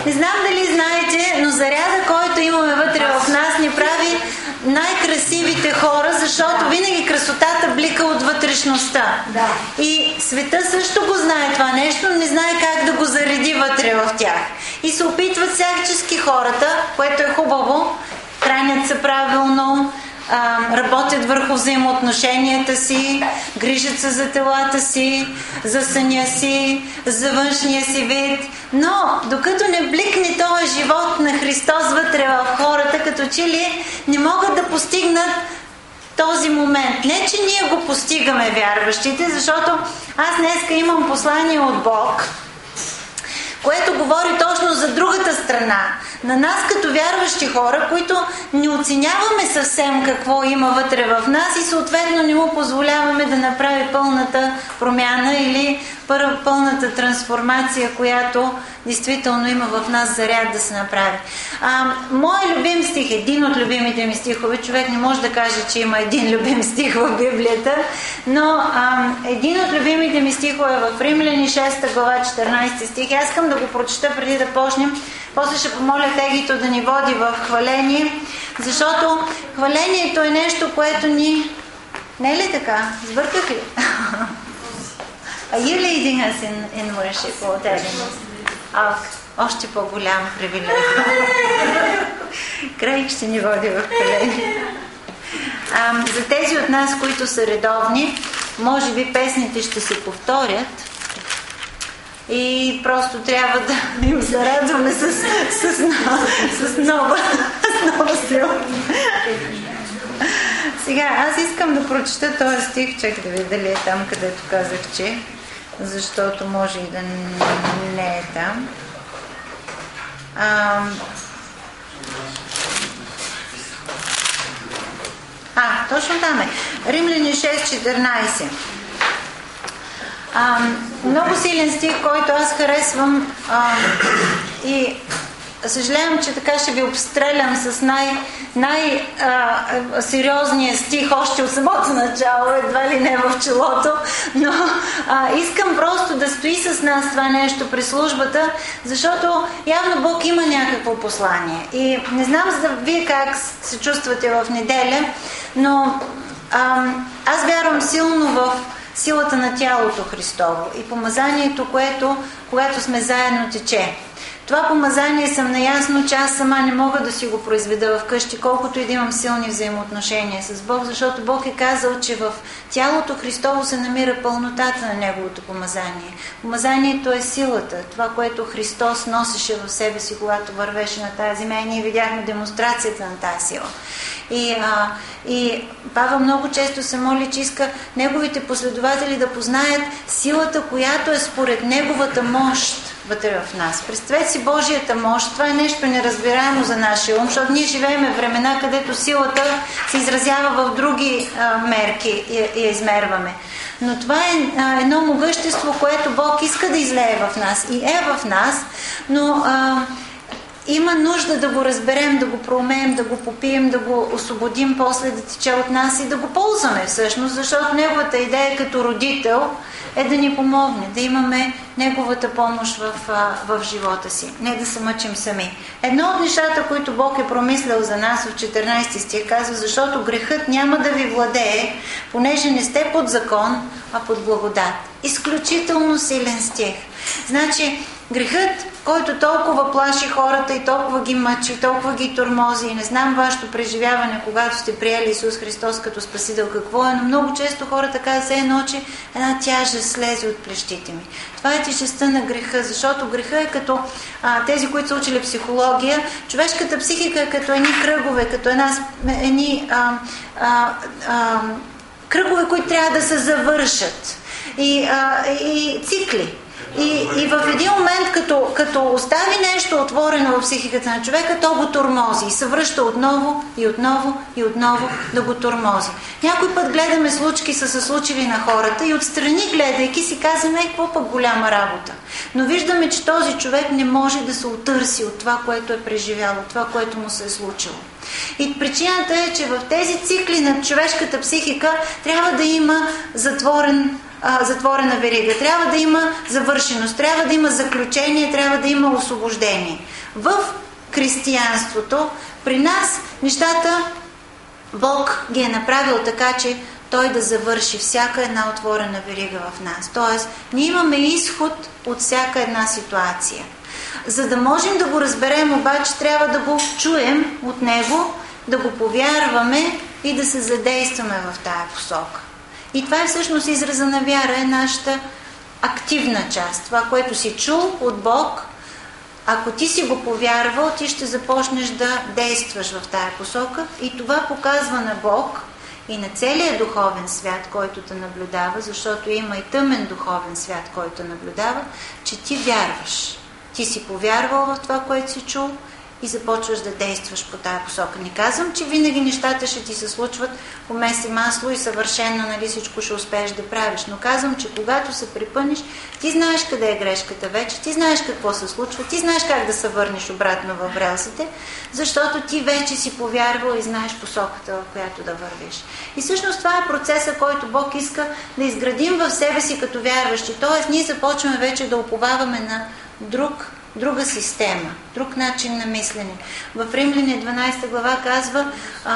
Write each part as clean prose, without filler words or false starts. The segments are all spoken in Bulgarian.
Не знам дали знаете, но заряда, който имаме вътре в нас, ни прави най-красивите хора, защото винаги красотата блика от вътрешността. Да. И света също го знае това нещо, но не знае как да го зареди вътре в тях. И се опитват всячески хората, което е хубаво, хранят се правилно, работят върху взаимоотношенията си, грижат се за телата си, за съня си, за външния си вид. Но докато не бликне този живот на Христос вътре в хората, като че ли не могат да постигнат този момент. Не, че ние го постигаме, вярващите, защото аз днеска имам послание от Бог, което говори точно за другата страна. На нас като вярващи хора, които не оценяваме съвсем какво има вътре в нас и съответно не му позволяваме да направи пълната промяна или пълната трансформация, която действително има в нас заряд да се направи. Моят любим стих, един от любимите ми стихове, човек не може да каже, че има един любим стих в Библията, но един от любимите ми стихове е в Римляни 6 глава 14 стих. Аз искам да го прочета преди да почнем. После ще помоля Тегито да ни води в хваление, защото хвалението е нещо, което ни... Не е ли така? Сбърках ли? Are you leading us in worship or telling us? Още по-голям привилегия. Крайк ще ни води в хваление. За тези от нас, които са редовни, може би песните ще се повторят и просто трябва да им зарадваме с нова сила. Сега, аз искам да прочета този стих, чак да видя дали е там, където казах, че, защото може и да не е там. Точно там е. Римляни 6:14. Много силен стих, който аз харесвам и съжалявам, че така ще ви обстрелям с най-сериозния стих още от самото начало, едва ли не в челото, но искам просто да стои с нас това нещо при службата, защото явно Бог има някакво послание. И не знам вие как се чувствате в неделя, но аз вярвам силно в силата на тялото Христово и помазанието, което, когато сме заедно, тече. Това помазание съм наясно, че аз сама не мога да си го произведа вкъщи, колкото и да имам силни взаимоотношения с Бог, защото Бог е казал, че в тялото Христово се намира пълнотата на Неговото помазание. Помазанието е силата, това, което Христос носеше в себе си, когато вървеше на тази земя, и ние видяхме демонстрацията на тази сила. И Павел много често се моли, че иска неговите последователи да познаят силата, която е според неговата мощ вътре в нас. Представете си Божията мощ. Това е нещо неразбираемо за нашия ум, защото ние живеем времена, където силата се изразява в други мерки и я измерваме. Но това е едно могъщество, което Бог иска да излее в нас и е в нас, но има нужда да го разберем, да го проумеем, да го попием, да го освободим после да тече от нас и да го ползваме всъщност, защото неговата идея като родител е да ни помогне, да имаме неговата помощ в живота си, не да се мъчим сами. Едно от нещата, които Бог е промислял за нас в 14 стих, казва, защото грехът няма да ви владее, понеже не сте под закон, а под благодат. Изключително силен стих. Значи, грехът, който толкова плаши хората и толкова ги мъчи, толкова ги тормози, и не знам вашето преживяване, когато сте приели Исус Христос като Спасител, какво е, но много често хората казват, едно, че една тяжест слезе от плещите ми. Това е тежестта на греха, защото греха е като тези, които са учили психология, човешката психика е като едни кръгове, като едни кръгове, които трябва да се завършат. И цикли. И в един момент, като остави нещо отворено в психиката на човека, то го тормози и се връща отново и отново и отново да го тормози. Някой път гледаме случки, са се случили на хората и отстрани гледайки си казваме, какво пък голяма работа. Но виждаме, че този човек не може да се отърси от това, което е преживяло, това, което му се е случило. И причината е, че в тези цикли на човешката психика трябва да има затворен затворена верига. Трябва да има завършеност, трябва да има заключение, трябва да има освобождение. В християнството, при нас, нещата Бог ги е направил така, че Той да завърши всяка една отворена верига в нас. Тоест, ние имаме изход от всяка една ситуация. За да можем да го разберем, обаче, трябва да го чуем от Него, да го повярваме и да се задействаме в тая посока. И това е всъщност израза на вяра, е нашата активна част. Това, което си чул от Бог, ако ти си го повярвал, ти ще започнеш да действаш в тая посока и това показва на Бог и на целия духовен свят, който те наблюдава, защото има и тъмен духовен свят, който наблюдава, че ти вярваш. Ти си повярвал в това, което си чул и започваш да действаш по тая посока. Не казвам, че винаги нещата ще ти се случват по меси масло и съвършено, нали, всичко ще успееш да правиш. Но казвам, че когато се припънеш, ти знаеш къде е грешката вече, ти знаеш какво се случва, ти знаеш как да се върнеш обратно в релсите, защото ти вече си повярвал и знаеш посоката, в която да вървиш. И всъщност това е процеса, който Бог иска да изградим в себе си като вярващи. Тоест, ние започваме вече да уповаваме на друга система, друг начин на мислене. В Римляни 12 глава казва: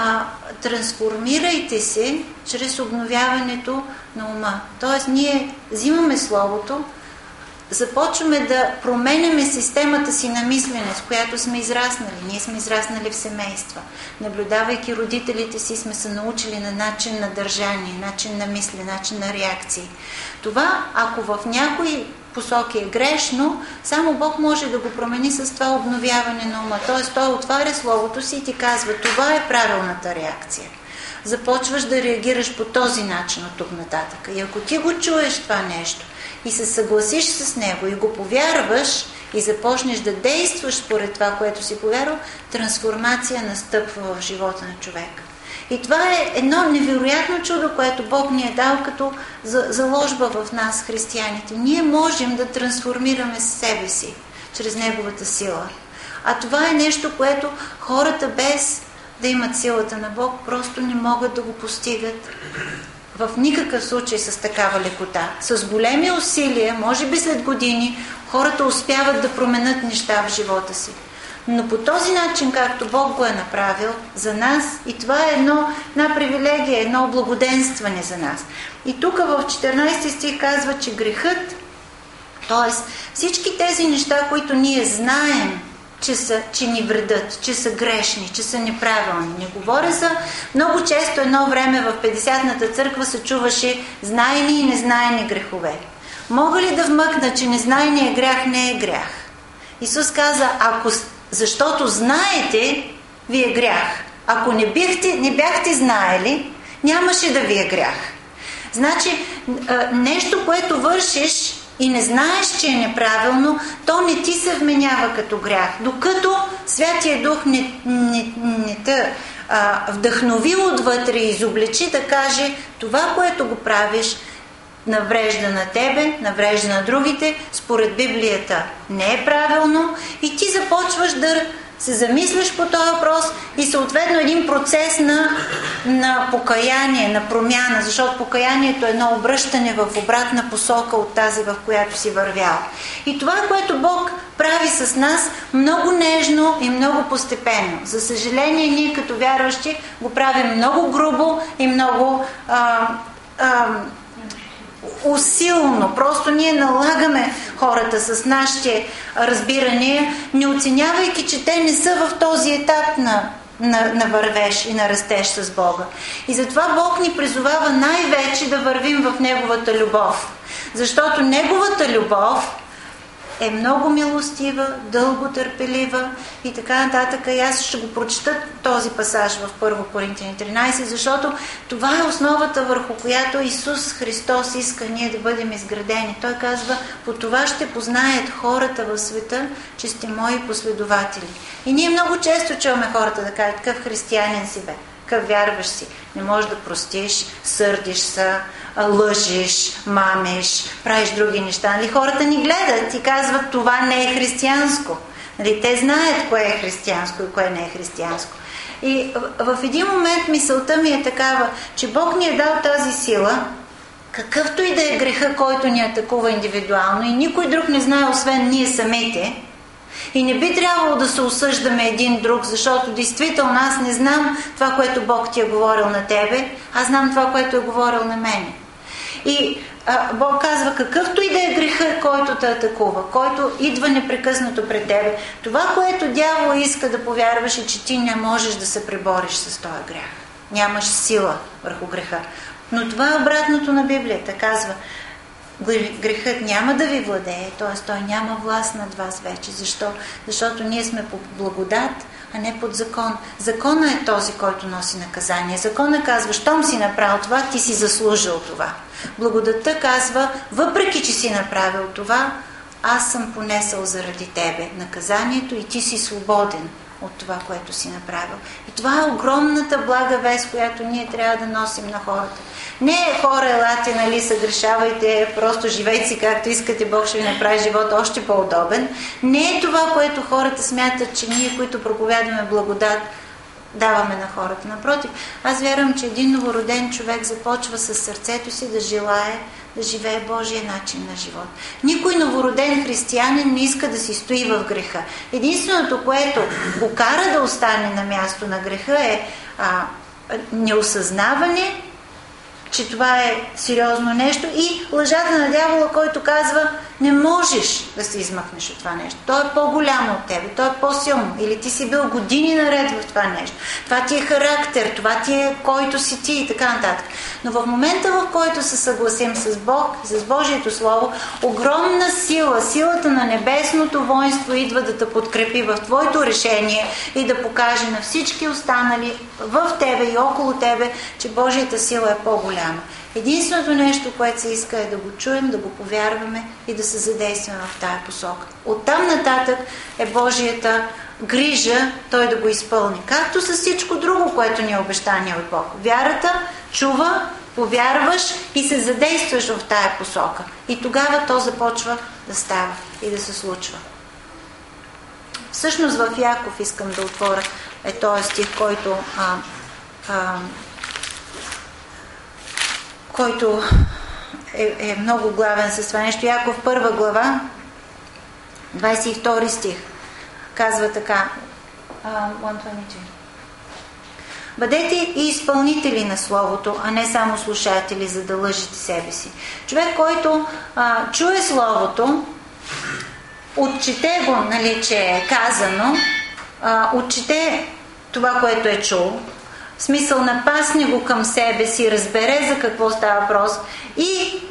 трансформирайте се чрез обновяването на ума. Тоест, ние взимаме Словото, започваме да променяме системата си на мислене, с която сме израснали. Ние сме израснали в семейства. Наблюдавайки родителите си, сме се научили на начин на държание, начин на мисли, начин на реакции. Това, ако в някои посоки е грешно, само Бог може да го промени с това обновяване на ума. Тоест, Той отваря Словото си и ти казва: това е правилната реакция. Започваш да реагираш по този начин от тук нататък. И ако ти го чуеш това нещо и се съгласиш с него и го повярваш и започнеш да действаш според това, което си повярвал, трансформация настъпва в живота на човека. И това е едно невероятно чудо, което Бог ни е дал като заложба в нас, християните. Ние можем да трансформираме себе си чрез Неговата сила. А това е нещо, което хората без да имат силата на Бог просто не могат да го постигат в никакъв случай с такава лекота. С големи усилия, може би след години, хората успяват да променят неща в живота си. Но по този начин, както Бог го е направил за нас, и това е една привилегия, едно благоденстване за нас. И тук в 14 стих казва, че грехът, т.е. всички тези неща, които ние знаем, че ни вредят, че са грешни, че са неправилни. Не говоря за... Много често едно време в 50-ната църква се чуваше знайни и незнайни грехове. Мога ли да вмъкна, че незнайният грях не е грях? Исус каза: защото знаете, ви е грях. Ако не бяхте знаели, нямаше да ви е грях. Значи, нещо, което вършиш и не знаеш, че е неправилно, то не ти се вменява като грях. Докато Святия Дух не те вдъхнови отвътре и изобличи да каже: това, което го правиш, наврежда на тебе, наврежда на другите, според Библията не е правилно, и ти започваш да се замислиш по този въпрос и съответно един процес на покаяние, на промяна, защото покаянието е едно обръщане в обратна посока от тази, в която си вървял. И това, което Бог прави с нас, много нежно и много постепенно. За съжаление, ние като вярващи го правим много грубо и много усилно. Просто ние налагаме хората с нашите разбирания, не оценявайки, че те не са в този етап на вървеж и на растеж с Бога. И затова Бог ни призовава най-вече да вървим в Неговата любов. Защото Неговата любов е много милостива, дълго търпелива и така нататък. И аз ще го прочета този пасаж в 1 Коринтияни 13, защото това е основата, върху която Исус Христос иска ние да бъдем изградени. Той казва: по това ще познаят хората в света, че сте мои последователи. И ние много често чуваме хората да кажат: какъв християнин си бе, какъв вярваш си, не можеш да простиш, сърдиш се, лъжиш, мамиш, правиш други неща. Нали? Хората ни гледат и казват: това не е християнско. Нали? Те знаят кое е християнско и кое не е християнско. И в един момент мисълта ми е такава, че Бог ни е дал тази сила какъвто и да е греха, който ни атакува индивидуално и никой друг не знае, освен ние самите, и не би трябвало да се осъждаме един друг, защото действително аз не знам това, което Бог ти е говорил на тебе, аз знам това, което е говорил на мене. И Бог казва, какъвто и да е греха, който те атакува, който идва непрекъснато пред тебе, това, което дявол иска да повярваш, е, че ти не можеш да се пребориш с този грях. Нямаш сила върху греха. Но това е обратното на Библията. Казва, грехът няма да ви владее, т.е. той няма власт над вас вече. Защо? Защото ние сме под благодат, а не под закон. Закона е този, който носи наказание. Закона казва, щом си направил това, ти си заслужил това. Благодатта казва, въпреки че си направил това, аз съм понесъл заради тебе наказанието и ти си свободен от това, което си направил. И това е огромната блага вест, която ние трябва да носим на хората. Не е хора, елате, нали, съгрешавайте, просто живейте си както искате, Бог ще ви направи живота още по-удобен. Не е това, което хората смятат, че ние, които проповядваме благодат, даваме на хората. Напротив, аз вярвам, че един новороден човек започва с сърцето си да желае да живее Божия начин на живот. Никой новороден християнин не иска да си стои в греха. Единственото, което го кара да остане на място на греха е неосъзнаване, че това е сериозно нещо и лъжата на дявола, който казва, не можеш да се измъкнеш от това нещо. То е по-голямо от тебе, то е по-силно. Или ти си бил години наред в това нещо. Това ти е характер, това ти е който си ти и така нататък. Но в момента, в който се съгласим с Бог, с Божието Слово, огромна сила, силата на небесното воинство идва да те подкрепи в твоето решение и да покаже на всички останали в тебе и около тебе, че Божията сила е по-голяма. Единственото нещо, което се иска, е да го чуем, да го повярваме и да се задействаме в тая посока. Оттам нататък е Божията грижа той да го изпълни. Както с всичко друго, което ни е обещание от Бог. Вярата чува, повярваш и се задействаш в тая посока. И тогава то започва да става и да се случва. Всъщност в Яков искам да отворя този стих, който е много главен с това нещо. Яков 1 глава, 22 стих, казва така, 122. Бъдете и изпълнители на Словото, а не само слушатели, за да лъжете себе си. Човек, който чуе Словото, отчете го, нали, че е казано, отчете това, което е чул, в смисъл напасне го към себе си, разбере за какво става въпрос и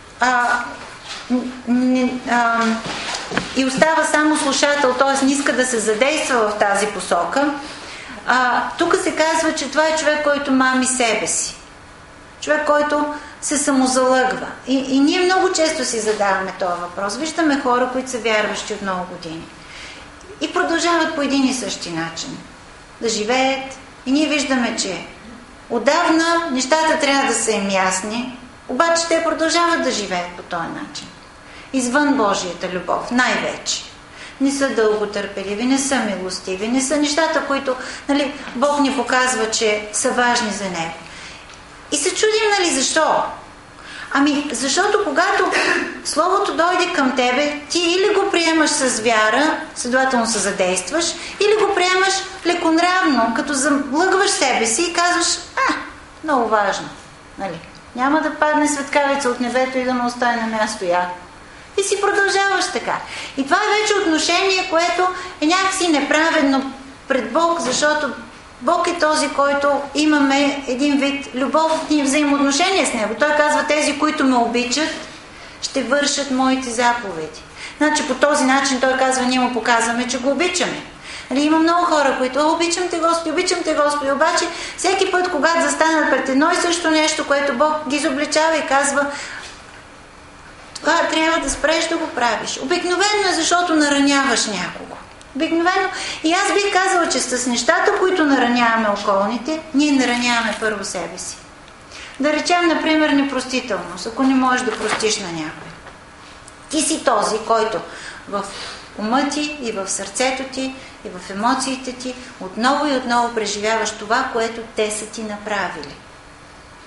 остава само слушател, т.е. не иска да се задейства в тази посока. Тук се казва, че това е човек, който мами себе си. Човек, който се самозалъгва. И ние много често си задаваме този въпрос. Виждаме хора, които са вярващи от много години. И продължават по един и същи начин да живеят. И ние виждаме, че отдавна нещата трябва да са им ясни, обаче те продължават да живеят по този начин. Извън Божията любов, най-вече. Не са дълготърпеливи, не са милостиви, не са нещата, които, нали, Бог ни показва, че са важни за Него. И се чудим, нали, защо? Защото когато Словото дойде към тебе, ти или го приемаш с вяра, следователно се задействаш, или го приемаш леконравно, като залъгваш себе си и казваш, много важно. Нали? Няма да падне светкавица от небето и да ме остави на място я. И си продължаваш така. И това е вече отношение, което е някакси неправедно пред Бог, защото Бог е този, който имаме един вид любовни взаимоотношения с Него. Той казва, тези, които ме обичат, ще вършат моите заповеди. Значи по този начин той казва, ние му показваме, че го обичаме. Има много хора, които обичам те Господи, обаче всеки път, когато застанат пред едно и също нещо, което Бог ги изобличава и казва, това трябва да спреш да го правиш. Обикновено е, защото нараняваш някого. Обикновено. И аз бих казала, че с нещата, които нараняваме околните, ние нараняваме първо себе си. Да речем, например, непростителност, ако не можеш да простиш на някой. Ти си този, който в ума ти и в сърцето ти и в емоциите ти отново и отново преживяваш това, което те са ти направили.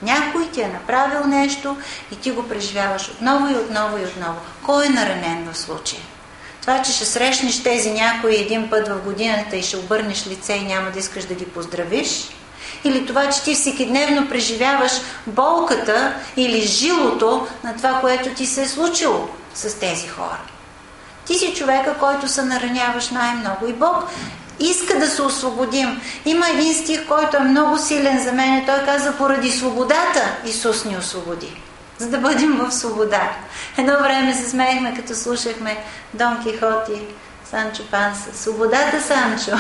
Някой ти е направил нещо и ти го преживяваш отново и отново и отново. Кой е наранен в случая? Това, че ще срещнеш тези някои един път в годината и ще обърнеш лице и няма да искаш да ги поздравиш? Или това, че ти всекидневно преживяваш болката или жилото на това, което ти се е случило с тези хора? Ти си човека, който се нараняваш най-много. И Бог иска да се освободим. Има един стих, който е много силен за мен. Той каза: поради свободата Исус ни освободи. За да бъдем в свобода. Едно време се смеехме, като слушахме Дон Кихот и Санчо Панса. Свободата, Санчо.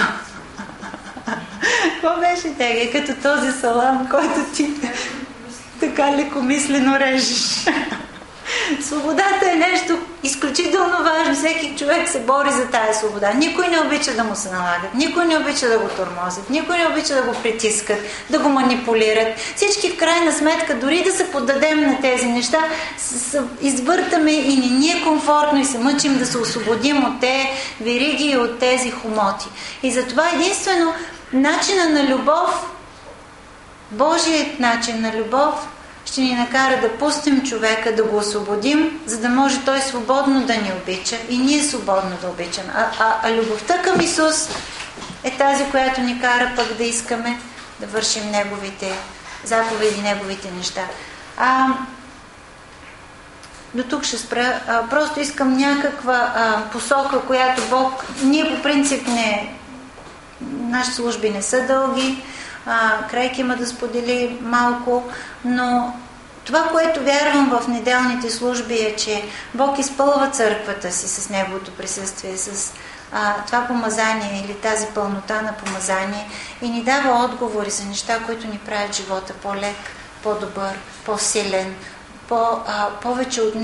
Какво беше тега? Като този салам, който ти така лекомислено режеш. Свободата е нещо изключително важно. Всеки човек се бори за тая свобода. Никой не обича да му се налагат. Никой не обича да го тормозят. Никой не обича да го притискат, да го манипулират. Всички в крайна сметка, дори да се поддадем на тези неща, извъртаме и не е комфортно и се мъчим да се освободим от тези вериги и от тези хомоти. И затова единствено начина на любов, Божият начин на любов, ще ни накара да пустим човека, да го освободим, за да може той свободно да ни обича и ние свободно да обичаме. А любовта към Исус е тази, която ни кара пък да искаме да вършим Неговите заповеди, Неговите неща. До тук ще спра. Просто искам някаква посока, която Бог... Ние по принцип нашите служби не са дълги. Крайки има да сподели малко, но това, което вярвам в неделните служби е, че Бог изпълва църквата си с Неговото присъствие, с това помазание или тази пълнота на помазание и ни дава отговори за неща, които ни правят живота по-лек, по-добър, по-силен, повече от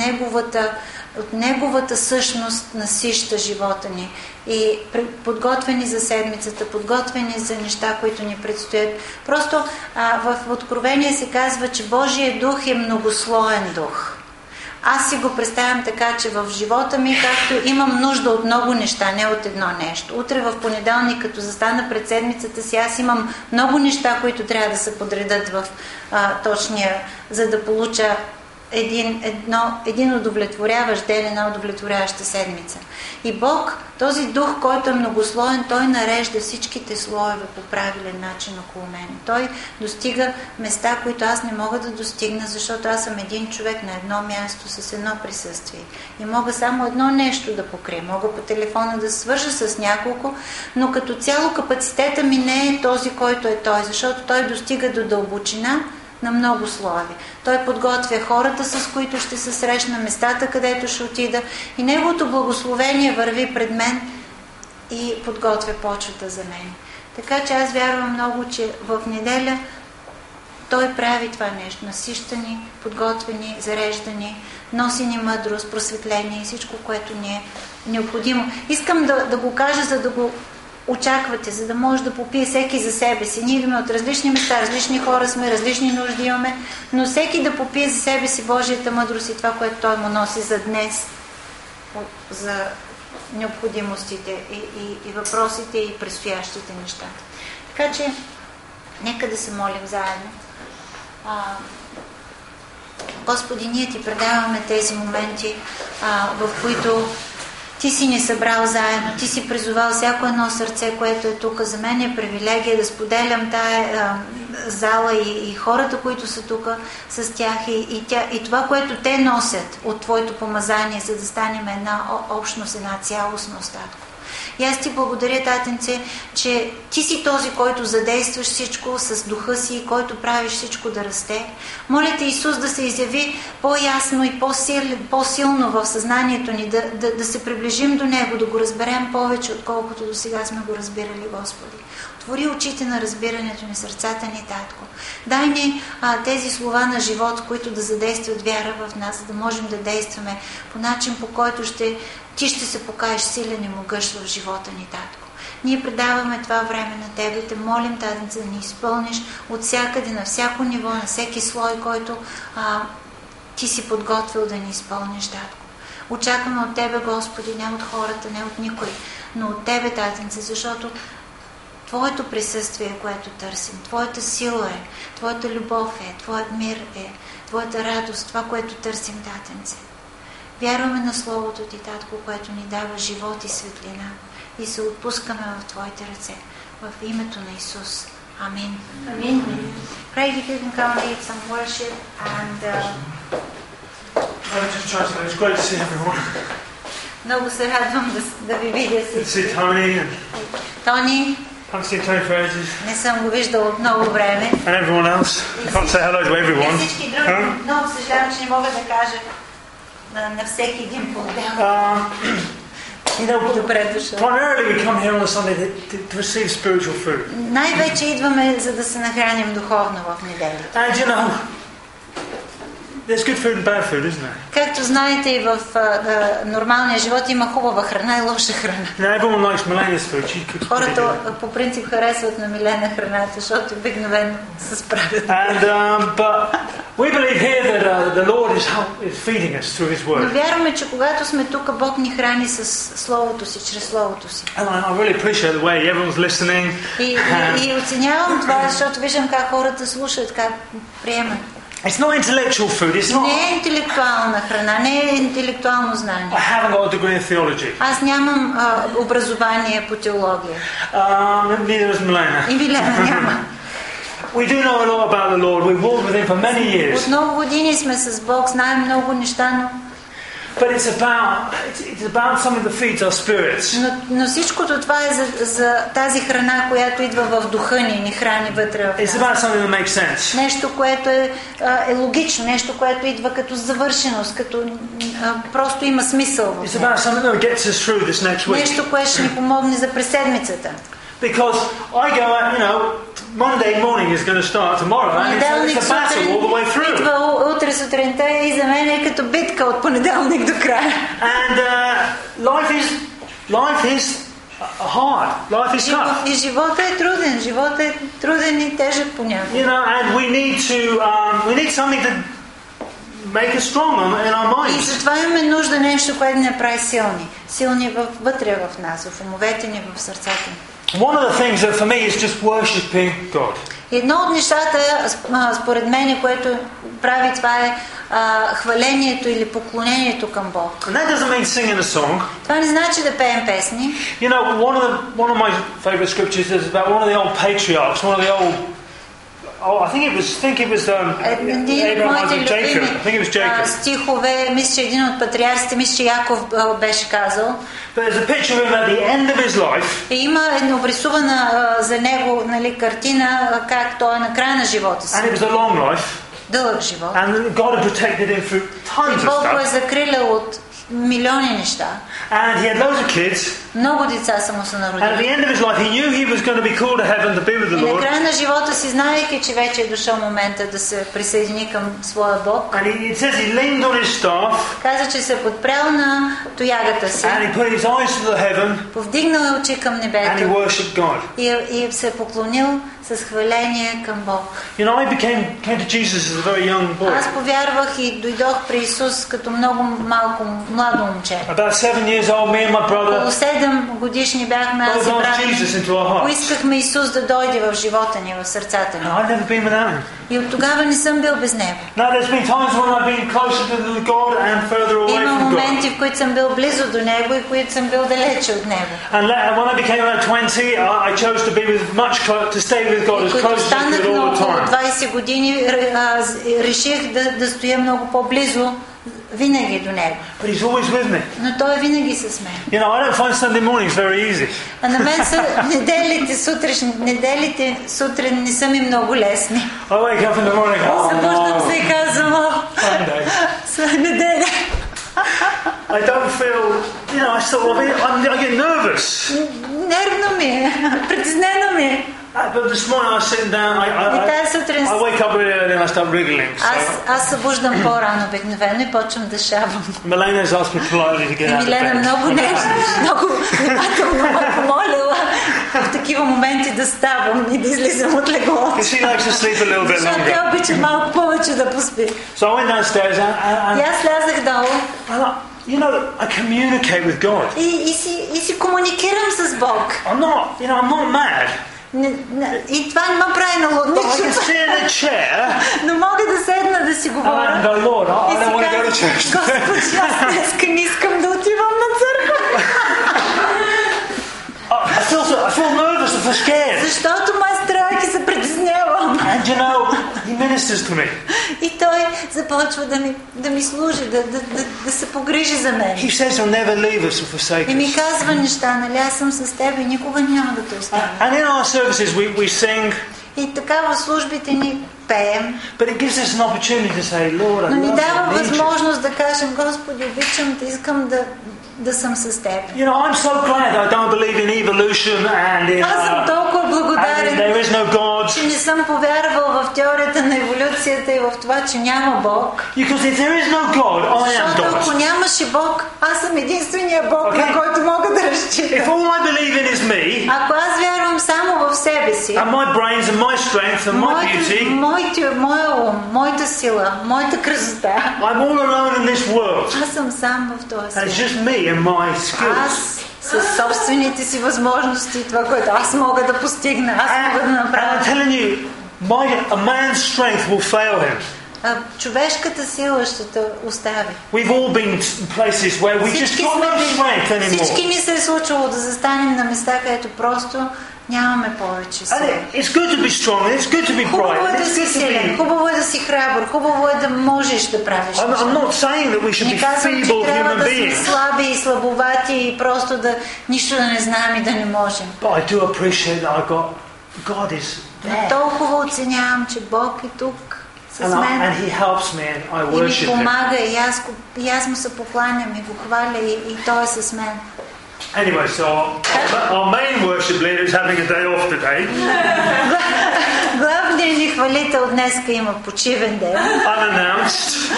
неговата същност насища живота ни. И подготвени за седмицата, подготвени за неща, които ни предстоят. Просто в Откровение се казва, че Божия дух е многослоен дух. Аз си го представям така, че в живота ми, както имам нужда от много неща, не от едно нещо. Утре в понеделник, като застана пред седмицата си, аз имам много неща, които трябва да се подредат в точния, за да получа един удовлетворяващ ден, една удовлетворяваща седмица. И Бог, този дух, който е многослоен, той нарежда всичките слоеве по правилен начин около мен. Той достига места, които аз не мога да достигна, защото аз съм един човек на едно място с едно присъствие. И мога само едно нещо да покрия. Мога по телефона да се свържа с няколко, но като цяло капацитета ми не е този, който е той, защото той достига до дълбочина на много слоеви. Той подготвя хората, с които ще се срещна, местата, където ще отида и Неговото благословение върви пред мен и подготвя почвата за мен. Така че аз вярвам много, че в неделя Той прави това нещо. Насищани, подготвени, зареждани, носи ни мъдрост, просветление и всичко, което ни е необходимо. Искам да го кажа, за да го очаквате, за да може да попие всеки за себе си. Ние идваме от различни места, различни хора сме, различни нужди имаме, но всеки да попие за себе си Божията мъдрост и това, което Той му носи за днес, за необходимостите и въпросите и предстоящите неща. Така че, нека да се молим заедно. Господи, ние Ти предаваме тези моменти, в които Ти си ни събрал заедно, Ти си призовал всяко едно сърце, което е тук. За мен е привилегия да споделям тая зала и хората, които са тук с тях и това, което те носят от Твоето помазание, за да станем една общност, една цялостност, Татко. И аз Ти благодаря, Татенце, че Ти си този, който задействаш всичко с духа си, който правиш всичко да расте. Моля Те, Исус, да се изяви по-ясно и по-силно в съзнанието ни, да се приближим до Него, да го разберем повече, отколкото до сега сме го разбирали, Господи. Отвори очите на разбирането ни, сърцата ни, Татко. Дай ни тези слова на живот, които да задействат вяра в нас, за да можем да действаме по начин, по който Ти ще се покажеш силен и могъщ в живота ни, Татко. Ние предаваме това време на Тебе и Те молим, Татенце, да ни изпълниш от всякъде, на всяко ниво, на всеки слой, който Ти си подготвил да ни изпълниш, Татко. Очакваме от Тебе, Господи, не от хората, не от никой, но от Тебе, Татенце, защото Твоето присъствие, което търсим, Твоята сила е, Твоята любов е, Твоят мир е, Твоята радост, това, което търсим, Татенце. Вярваме на Словото Ти, Татко, което ни дава живот и светлина и се отпускаме в Твоите ръце, в името на Исус. Амин. Амин. Craig, if you can come and lead some worship and... It's great to see everyone. Много се радвам да ви видя всички. See Tony and Тони, haven't seen Tony for ages. не съм го виждал от много време. And everyone else. I can't say hello to everyone. И всички други. Много съжалявам, че не мога да кажа на всеки един по-отделно. Добре дошъл. Primarily we come here on a Sunday to receive spiritual food. Най-вече идваме, за да се нахраним духовно в неделята. And you know, there's good food and bad food, isn't there? Както знаете, и в нормалния живот има хубава храна и лоша храна. Now everyone likes Milena's food. She cooks pretty Хората good. по принцип харесват на Милена храната, защото обикновено се справят. And but we believe here that the Lord is feeding us through His Но Word. вярваме, че когато сме тук, Бог ни храни с Словото си, чрез Словото си. And I really appreciate the way everyone's listening. И оценявам това, защото виждам как хората слушат, как приемат. It's not intellectual food. It's not. Не е интелектуална храна, не е интелектуално знание. I haven't got a degree in theology. Аз нямам образование по теология. Neither is Milena. И Милена няма. We do know a lot about the Lord. We've walked with Him for many years. От много години сме с Бог, знаем много неща, но But it's about something that feeds our spirits. но всичкото това е за тази храна, която идва в духа ни храни вътре в It's нас. about something that makes sense. Нещо, което е логично, нещо, което идва като завършеност, като просто има смисъл в It's него. about something that gets us through this next week. Нещо, което ще ни помогне за през седмицата. Because I go out, Monday morning is going to start tomorrow, and it's a battle all the way through. Идва утре сутринта и за мен е като битка от понеделник до края. And life is hard. Life is tough. И живота е труден. Живота е труден и тежък понякога. And we need something to make us strong in our И minds. затова имаме нужда нещо, което ни направи силни. Силни вътре в нас, в умовете ни, в сърцата ни. One of the things that for me is just worshipping God. Едно от нещата, според мен, което прави това е хвалението или поклонението към Бог. And that doesn't mean singing a song. Това не значи да пеем песни. One of my favourite scriptures is about one of the old patriarchs, one of the old. I think it was Abraham, Isaac, Jacob. I think it was Jacob. Стихове, мисля, че един от патриарсите, мисля, че Яков беше казал. But there's a picture of him at the end of his life. И има една обрисувана за него, картина, как той е на края на живота си. And it was a long life. Дълъг живот. And God had protected him through tons И of Бог го е stuff. закрилял от милиони неща. And he had loads of kids. Много деца са му се And at the народили. end of his life, he knew he was going to be called to heaven to be with the И на Lord. края на живота си, знаейки, че вече е дошъл момента да се присъедини към своя Бог, And it says he leaned on his staff. каза, че се е подпрял на тоягата си, And he put his eyes to the heaven. повдигнал е очи към And he небето worshipped God. и се е поклонил с хваление към Бог. I came to Jesus as a very young boy. Аз повярвах и дойдох при Исус като много младо момче. About 7 years old, me and my Около brother 7 годишни бяхме, аз и both брата asked ми. Jesus into our hearts. Поискахме Исус да дойде в живота ни, в сърцата ни. And I'd never been without him. И от тогава не съм бил без Него. Now, there's been times when I've been closer to God and further away Има from God. моменти, в които съм бил близо до Него и в които съм бил далече от Него. And when I became about 20, I chose to be to stay with God as И close когато as I станах could на all the около time. 20 години, реших да стоя много по-близо винаги до Него. But He's always with me. Но Той е винаги с мен. I don't find Sunday mornings very easy. А на мен са неделите сутрин не са ми много лесни. I wake up in the morning. Събуждам се и казвам, Sunday. неделя. I don't feel, I get nervous. Нервно ми е, притеснено ми е. But this morning I was sitting down, И тази сутрин I wake up really early and I start wriggling. аз събуждам по-рано обикновено и почвам да шавам. Milena's asked me politely to get И out of Милена bed. много нежно, много внимателно ме помолила в такива моменти да ставам и да излизам от леглото. Because she likes to sleep a little bit Защото longer. тя обича малко повече да поспи. So I went downstairs И аз слязах долу I communicate with God. и си комуникирам с Бог. I'm not mad. И това не ме прави на лудничество. Но мога да седна да си говоря. И си казвам, Господи, аз днеска не искам да отивам на църква. I feel nervous, I feel scared. Защото ме страх и се притеснявам. And you know, he ministers to me. И той започва да ми служи, да се погрижи за мен. He says he'll never leave us or forsake us. И ми казва неща, нали, аз съм с теб и никога няма да те оставя. And in our services we sing. И така в службите ни пеем. But it gives us an opportunity to say, Lord, I love you. Но ни дава възможност да кажем, Господи, обичам те, искам да съм с теб. You know, I'm so glad I don't believe in evolution and in Аз съм толкова благодарен, there is no God. че не съм повярвал в теорията на еволюцията и в това, че няма Бог. Because if there is no God, I am Защото God. ако нямаше Бог, аз съм единствения Бог, на който мога да разчитам. If all I believe in is me, ако аз вярвам само в себе си, and my brains and my strength and my beauty, моя ум, моята сила, моята красота, I'm all alone in this world. аз съм сам в този And it's свят. just me and my skills. Аз със собствените си възможности, това, което аз мога да постигна, аз мога да направя. I'm telling you, a man's strength will fail him. Човешката сила ще те остави. We've all been places where we just got no strength anymore. Всички ни се е случило да застанем на места, където просто нямаме повече сила. It's good to be strong, it's good to be bright. Хубаво е да си силен, хубаво е да си храбър, хубаво е да можеш да правиш неща. I'm not saying that we should be feeble human beings. Да сме слаби и слабовати и просто да нищо да не знаем и да не можем. But I do appreciate that God is there. Толкова оценявам, че Бог е тук с мен. And he helps me and I worship him. И ми помага и аз му се покланям и го хваля и той е с мен. Anyway, so our main worship leader is having a day off today. Главният ни хвалител днеска има почивен ден. Unannounced.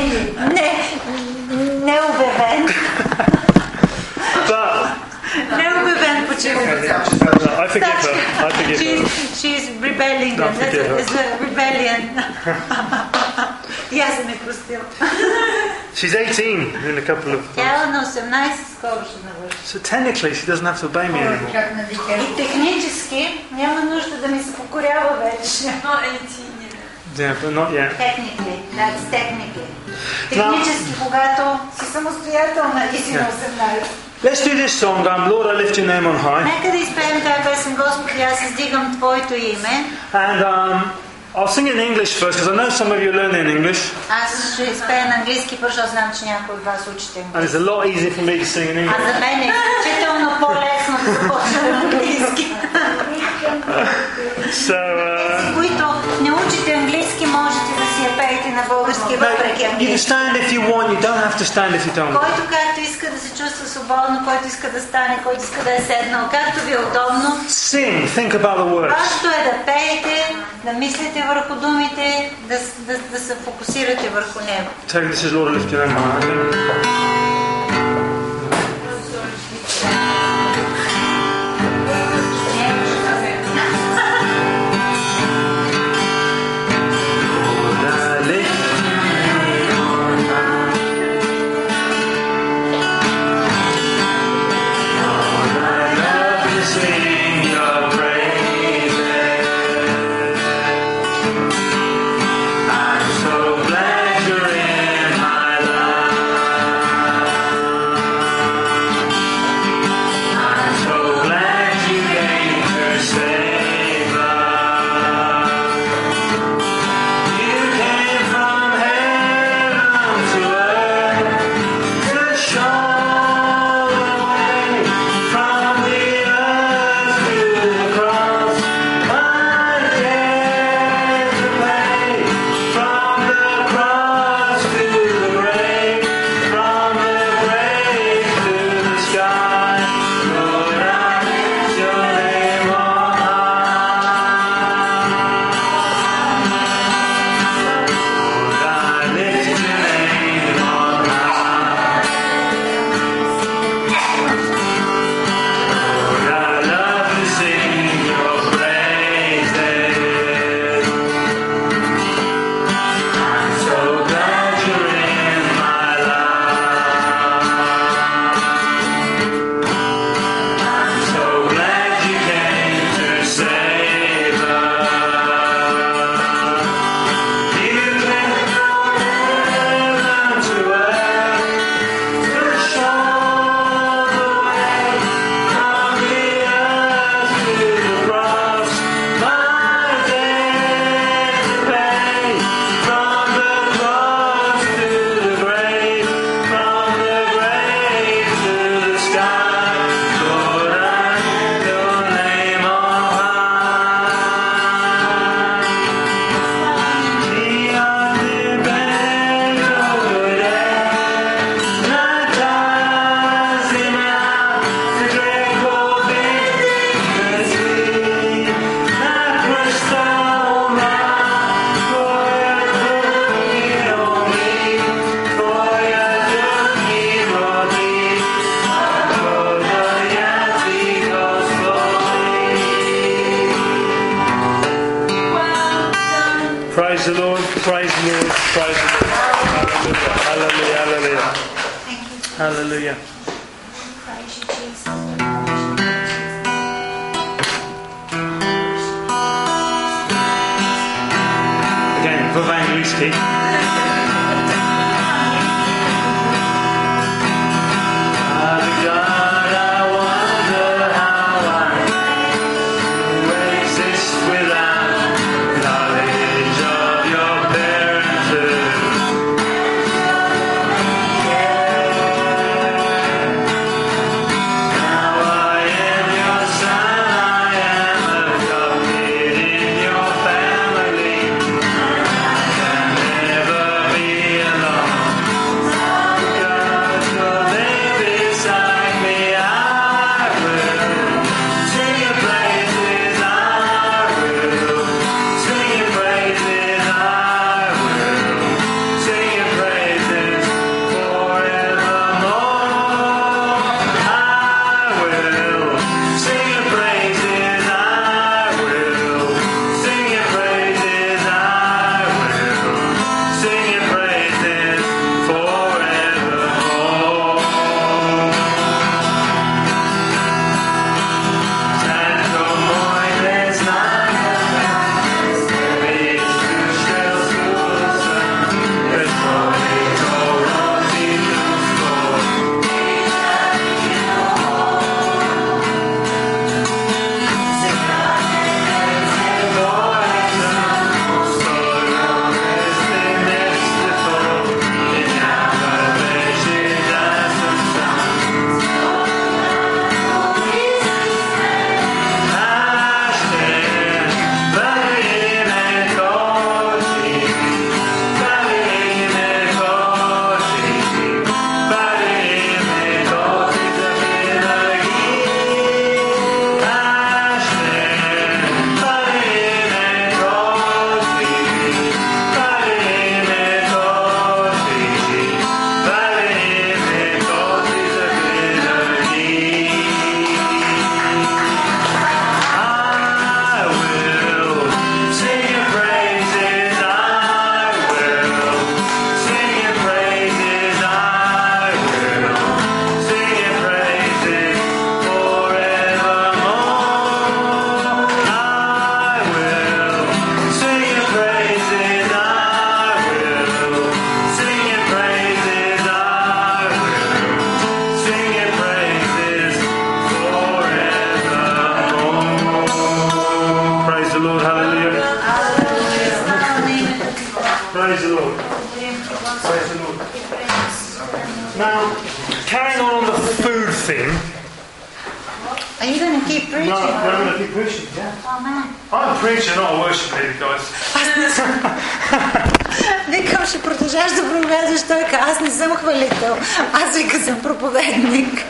Не обявен. Не обявен почивен ден. I forgive her. She is rebelling. It's a rebellion. И аз съм простил. She's 18 in a couple of... Тя е на 18, скоро ще навърши. So technically she doesn't have to obey me anymore. И технически няма нужда да ми се покорява вече. Yeah, but not yet. Technically, that's technically. Технически, когато си самостоятелна и си на 18. Let's do this song, Lord, I lift your name on high. Нека да изпеем тази песен, Господи, аз издигам Твоето име. And I'll sing it in English first, because I know some of you learn in English. Аз ще изпея на английски, защото знам, че някои от вас учите английски. And it's a lot easier for me to sing in English. А за мен е изключително по-лесно да започна на английски. Тези, които не учите английски, можете да си я пеете на български, въпреки английски. You can stand if you want, you don't have to stand if you don't. Който както иска да се чувства свободно, който иска да стане, който иска да е седнал, както ви е удобно. Sing, think about the words. Важното е да пеете, да мислите върху думите, да се фокусирате върху него. Take this is Lord, lift your name on high. I'm so glad you're in my life. praise the Lord, praise the Lord. Hallelujah, hallelujah. Thank you. Hallelujah. Praise you, Jesus. Again, for Evangelistki. Praise the Lord. Praise the Lord. Now, carrying on the food thing. Are you going to keep preaching? No, I'm going to keep preaching, yeah. Oh, man. I'm a preacher, not a worship leader, guys. Викам, ще продължаш да проповядваш. Той каза, аз не съм хвалител. Аз вика съм проповедник.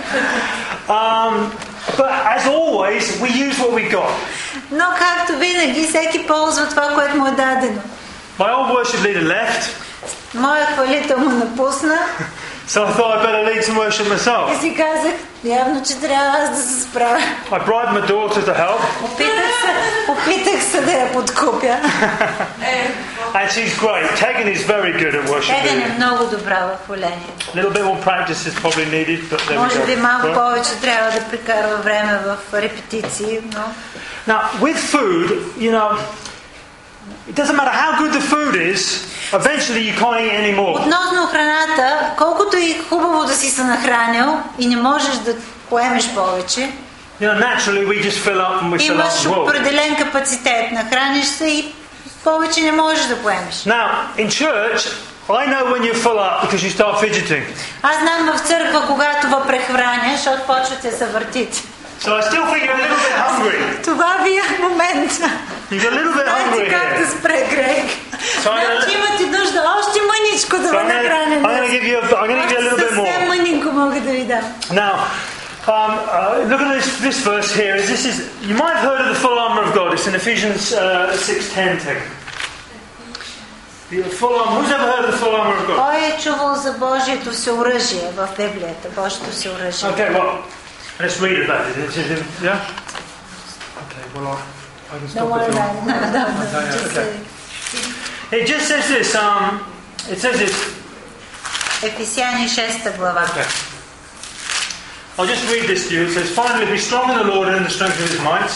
But as always, we use what we got. Но както винаги, всеки ползва това, което му е дадено. My old worship leader left. Моя хвалител му напусна. So I thought I'd better lead some worship myself. И си казах, явно, че трябва аз да се справя. I bribed my daughter to help. Опитах се да я подкупя. And she's great. Tegan is very good at worship Tegan leading. е много добра в хвалението. A little bit more practice is probably needed, but there we Може би go. малко повече трябва да прекарва време в репетиции, но... Now, with food, you know, it doesn't matter how good the food is, eventually you can't eat anymore. Относно храната, колкото и хубаво да си се нахранил и не можеш да поемеш повече, You know, naturally we just fill up and we fill up имаш as well. определен капацитет, нахраниш се и повече не можеш да поемеш. Now, in church, I know when you're full up because you start fidgeting. Аз знам в църква, когато ви прехраня, защото почвате да се въртите. So I still think you're a little bit hungry. Това ви е момента. You're a little bit hungry как да here. спре Грег. Значи имате нужда още мъничко да ви нахраня. I'm going to give you a little bit more. Съвсем мънинко мога да ви дам. Now, look at this verse here. You might have heard of the full armour of God. It's in Ephesians 6:10. The full armour. Who's ever heard of the full armour of God? Кой е чувал за Божието всеоръжие в Библията? Божието всеоръжие. Okay, well, let's read about it. Yeah? Okay, well, I can stop it. Okay. It just says this. It says this. Ефесяни 6 глава. Okay. I'll just read this to you. It says, "Finally, be strong in the Lord and in the strength of His might."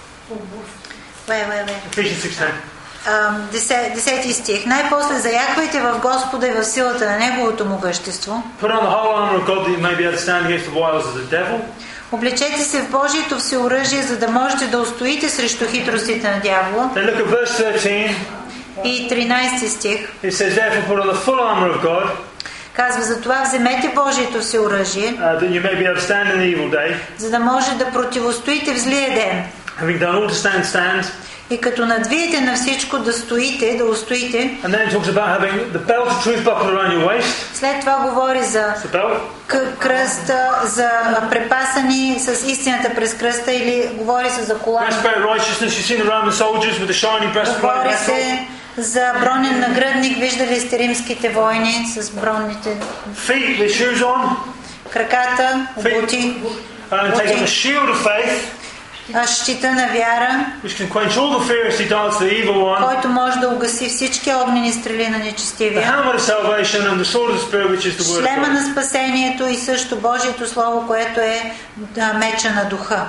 Ephesians 6:10. 10 стих. Най-после заяквайте в Господа и в силата на Неговото могъщество. Put on the whole armor of God that you may be able to stand against the wiles of the devil. Облечете се в Божието всеоръжие, за да можете да устоите срещу хитростите на дявола. Then look at verse 13. И 13 стих. It says, "Therefore, put on the full armor of God, Казва, затова вземете Божието всеоръжие, that you may be able to stand in the evil day, за да може да противостоите в злия ден. having done all to stand." И като надвиете на всичко да стоите, да устоите. And then it talks about having the belt of truth buckled around your waist. След това говори за кръста, за препасани с истината през кръста, или говори се за колани. Говори се за бронен нагръдник. Виждали сте римските войни с бронните. Краката, обути. Щита на вяра, който може да угаси всички огнени стрели на нечестивия. Шлема на спасението и също Божието Слово, което е меча на духа.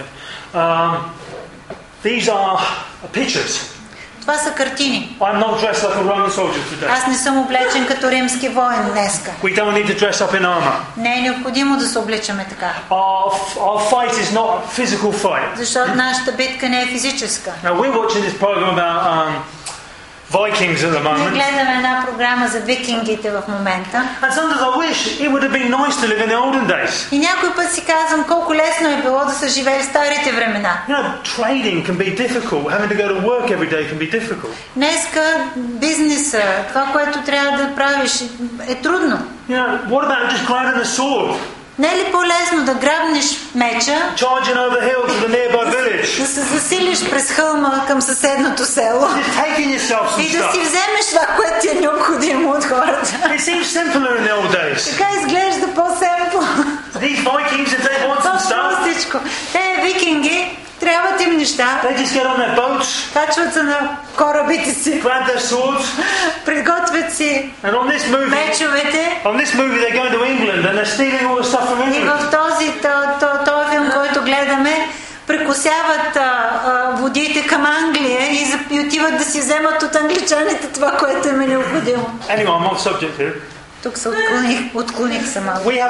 These are pictures. Това са картини. I'm not dressed like a Roman soldier today. Аз не съм облечен като римски воин днеска. We don't need to dress up in armor. Не е необходимо да се обличаме така. Our fight is not a physical fight. Защото нашата битка не е физическа. Now we're watching this program about Vikings at the moment. Ние гледаме една програма за викингите в момента. And sometimes I wish it would have been nice to live in the olden days. И някой път си казвам колко лесно е било да се живее в старите времена. You know, trading can be difficult. Having to go to work every day can be difficult. Днеска бизнеса, това, което трябва да правиш, е трудно. You know, what about just grabbing a sword? Не е ли по-лесно да грабнеш меча, charging over the hill to the nearby village, да се засилиш през хълма към съседното село и да си вземеш това, което ти е необходимо от хората? It seems simpler in the old days. Така изглежда по-семпло. These Vikings, if they want some stuff, те викинги, трябват им неща. They just get on their boats, качват се на корабите си, grab their swords, приготвят си мечовете. On this movie they're going to England and they're stealing all the stuff from England. И в този филм, който гледаме, прекосяват водите към Англия и отиват да си вземат от англичаните това, което им е необходимо. Anyway, I'm off subject here. Тук се отклоних се малко. We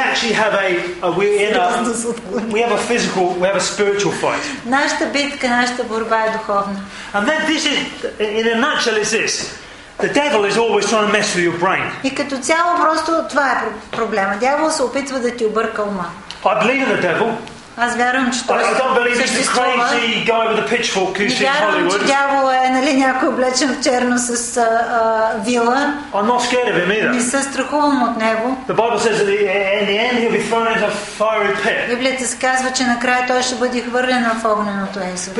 have a spiritual fight. Нашата битка, нашата борба е духовна. And then this is, in a nutshell, is this: the devil is always trying to mess with your brain. И като цяло просто това е проблема. Дявол се опитва да ти обърка ума. I believe in the devil. Аз вярвам, че той съществува. Не вярвам, че дявол е някой облечен в черно с вила. Не се страхувам от него. Библията се казва, че накрая той ще бъде хвърлен в огненото езеро.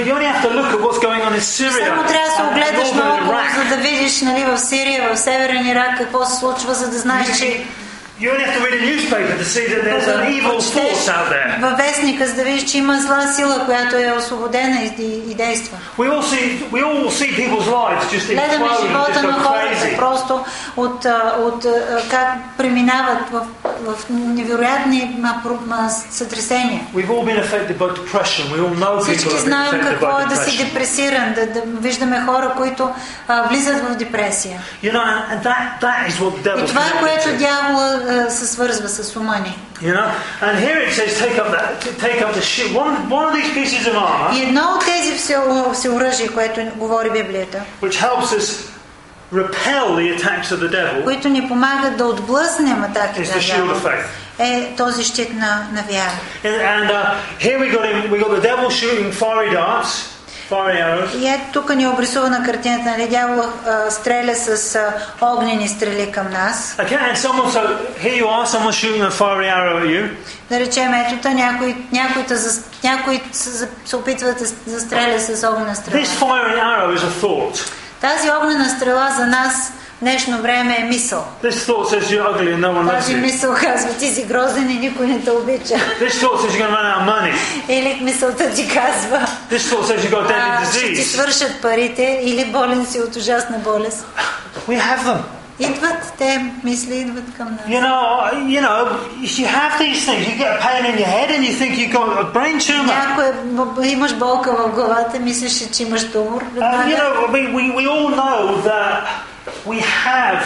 Само трябва да се огледаш наоколо, за да видиш в Сирия, в Северен Ирак какво се случва, за да знаеш, че you only have to read a newspaper to see that there's an evil force out there. Във вестника, за да видиш, че има зла сила, която е освободена и действа. We all see people's lives just explode. Гледаме живота на хората просто от как преминават в невероятни сътресения. We've all been affected by depression. We all know people. Всички знаем какво е да си депресиран, да виждаме хора, които влизат в депресия. You know, and that is what the devil. И това е, което дявола се свързва с ума ни. You know, and here it says take up the shield. One of these pieces of armor. И едно от тези всеоръжие, което говори Библията, which helps us repel the attacks of the devil, които ни помагат да отблъснем атаките на дявола, е този щит на вяра. And here we got the devil shooting fiery darts. И ето тук ни е обрисувана картината, нали, дявол стреля с огнени стрели към нас. Okay, and here you are, someone shooting a fiery arrow at you. Да речем, ето някой се опитва да застреля с огнена стрела. This fiery arrow is a thought. Тази огнена стрела за нас днешно време е мисъл. This thought says you're ugly and no one loves Тази you. мисъл казва, ти си грозен и никой не те обича. This thought says you're going to run out of money. Или мисълта ти казва, This thought says you've got a deadly ще ти disease. свършат парите, или болен си от ужасна болест. We have them. Идват те, мисли идват към нас. You know, if you have these things, you get a pain in your head and you think you've got a brain tumor. Имаш болка в главата, мислиш, че имаш тумор. You know, we all know that we have.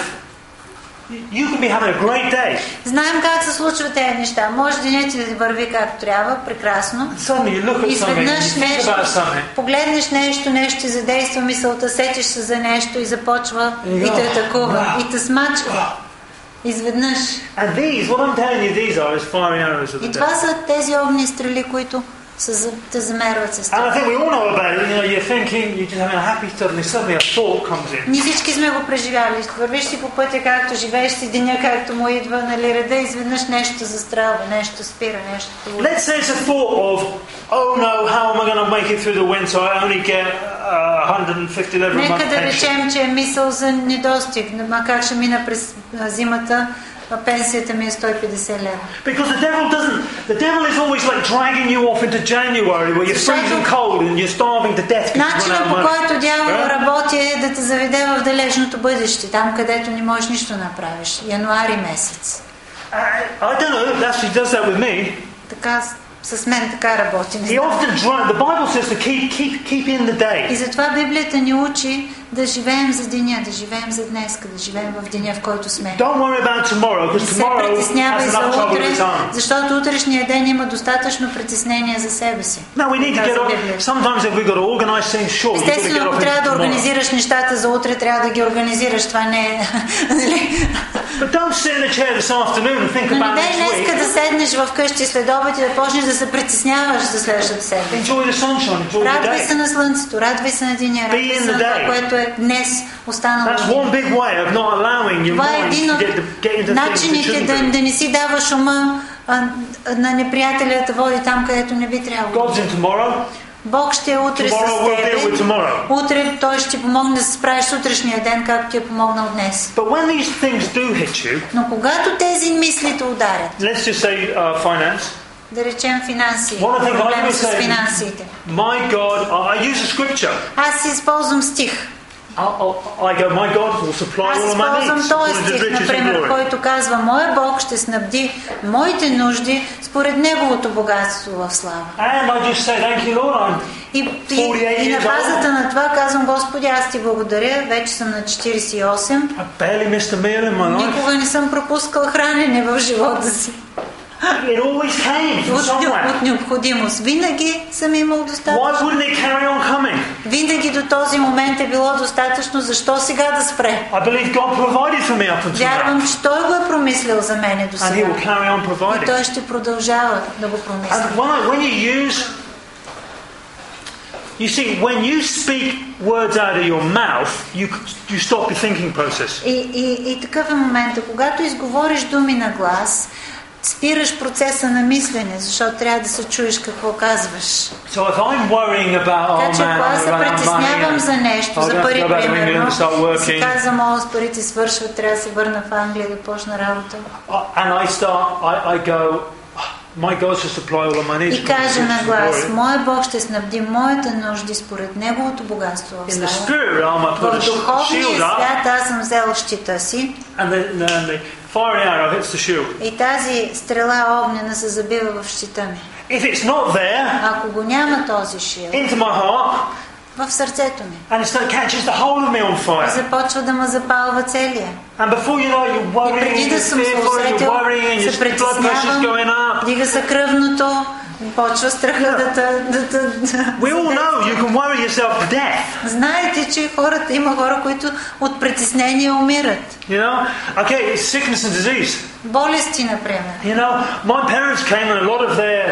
You can be having a great day. Знаем как се случват тези неща. Може денят ти да върви както трябва, прекрасно. Suddenly you look at И something and изведнъж you think about something. погледнеш нещо ти задейства мисълта, сетиш се за нещо и започва и те атакува, и те смачка. Изведнъж. And these, what I'm telling you, these are firing arrows of the И това devil. са тези огнени стрели, които те замерват с And I това. think we all know about it. You know, you're thinking, you're just having a happy suddenly a thought comes in. Ние всички сме го преживяли. Вървиш си по пътя, както живееш си деня, както му идва, нали, реда, изведнъж нещо застрелва, нещо спира, нещо. Let's say it's a thought of, oh no, how am I going to make it through the winter? I only get 150 level a Нека month да pension. речем, че е мисъл за недостиг. Ма как ще мина през зимата, а пенсията ми е 150 лева. Because the devil is always like dragging you off into January where you're freezing cold and you're starving to death because you run Начинът, out of по money. който дявол работи, е да те заведе в далечното бъдеще, там където не можеш нищо да направиш. Януари месец. I don't know, that's he does that with me. Така, с мен така работи. He often the Bible says to keep in the day. И затова Библията ни учи да живеем за деня, да живеем за днеска, да живеем в деня, в който сме. Don't worry about tomorrow because Не се tomorrow притеснявай has за enough trouble of утре, its own. защото утрешния ден има достатъчно притеснение за себе си. No, we need to get on. Sometimes if we've got to organise things, sure, you've got to get Естествено, ако off трябва into да tomorrow. организираш нещата за утре, трябва да ги организираш. Това не е... But don't sit in a chair this afternoon and think Но about не дай next днеска week. да седнеш в къщи след обед и да почнеш да се притесняваш за следващата седмица. Enjoy the sunshine, enjoy the Радвай се day. на слънцето, радвай се на деня, радвай in се the на това, day. което е днес останало. That's one big way of not allowing your Това е mind един to от get into things that начините shouldn't be. да не си даваш ума на неприятеля да води там, където не би трябвало. God's in tomorrow. Бог ще е утре с Tomorrow will deal with тебе. tomorrow. Утре Той ще ти помогне да се справиш с утрешния ден, както ти е помогнал днес. But when these things do hit you, Но когато тези мисли те ударят, let's just say finance. да речем финанси, One of the things I проблеми would с say, финансите. my God, I use a scripture. Аз използвам стих. I go, my God will supply Аз all of my използвам needs този according to his стих, riches and например, glory. който казва: Моя Бог ще снабди моите нужди според Неговото богатство в слава. And I just say, thank you, Lord. I'm И 48 на years базата old. на това казвам: Господи, аз ти благодаря, вече съм на 48. I barely missed a meal in my life. Никога не съм пропускал хранене в живота си. It always came from somewhere. От необходимост. Винаги съм имал достатъчно. Why wouldn't it carry on coming? Винаги до този момент е било достатъчно. Защо сега да спре? I believe God provided for me up until now. Вярвам, че Той го е промислил за мене до And He сега. will carry on И providing. Той ще продължава да го промисля. And when you use, you see, when you speak words out of your mouth, you stop your thinking process. И такъв е момента, когато изговориш думи на глас, спираш процеса на мислене, защото трябва да се чуеш какво казваш. So if I'm worrying about, Така че ако аз се притеснявам за нещо, за пари, примерно, си казвам: о, с парите свършват, трябва да се върна в Англия да почна работа. and I go, my God shall supply all of my needs. И кажа на глас: Моя Бог ще снабди моите нужди според Неговото богатство в In the слава. spirit realm, I put В a духовния shield up, свят аз съм взел щита си and the fiery arrow hits the shield. и тази стрела огнена се забива в щита ми. If it's not there, Ако го няма този шилд into my heart, в сърцето ми, and it catches the whole of me on fire. започва да ме запалва целия. And before you know it, you're И worrying, преди да you're съм се fearful, you're усетил, worrying, and се your blood pressure's going притеснявам, up. дига се кръвното, почва страха да We all know you can worry yourself to death. Знаете, че има хора, които от притеснение умират. You know? Okay, it's sickness and disease. Болести, например. You know, my parents came and a lot of their,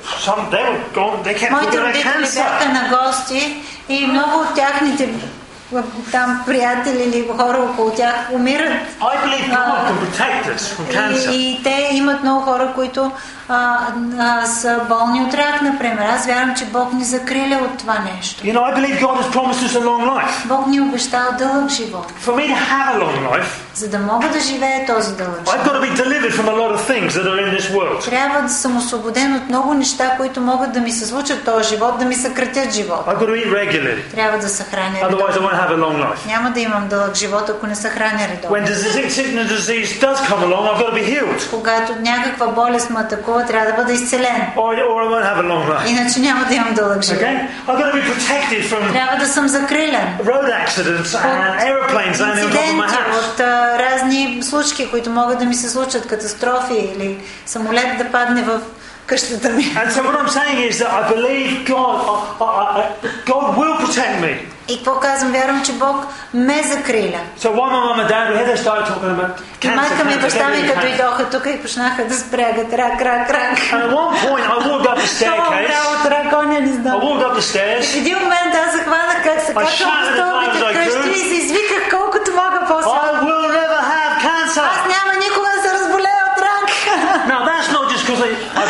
they kept Моите talking about родители cancer. бяха на гости и много от тяхните там приятели или хора около тях умират. I believe God can protect us from cancer. И те имат много хора, които са болни от рак, например. Аз вярвам, че Бог ни закриля от това нещо. You know, I believe God has promised us a long life. Бог ни обещал дълъг живот. For me to have a long life, За да мога да живея този дълъг I've живот, got to be delivered from a lot of things that are in this world. трябва да съм освободен от много неща, които могат да ми се случат в този живот, да ми съкратят живот. I've got to eat regularly. Трябва да се храня Otherwise, I редовно. won't have a long life. Няма да имам дълъг живот, ако не се храня редовно. When disease does come along, I've got to be healed. Когато някаква болест ме атакува, трябва да бъда изцелен. Or I won't have a long life. Иначе няма да имам дълъг живот. Okay? I've got to be protected from Трябва да съм закрилен road accidents and aeroplanes landing on top of my инциденти, house. от разни случки, които могат да ми се случат, катастрофи или самолет да падне в къщата ми. And so what I'm saying is that I believe God will protect me. И какво казвам? Вярвам, че Бог ме закриля. So while my mum and dad were here, they started talking about И майка ми и баща ми, като cancer. дойдоха тук и почнаха да спрягат рак. And at one point, I walked up the staircase. от рак, оня не I знам. walked up the В stairs. един момент аз захванах как се какам по стълбите вкъщи и се извиках колкото мога I по-силно. will never have cancer. Аз няма никога да се разболея от рак. Now that's not just because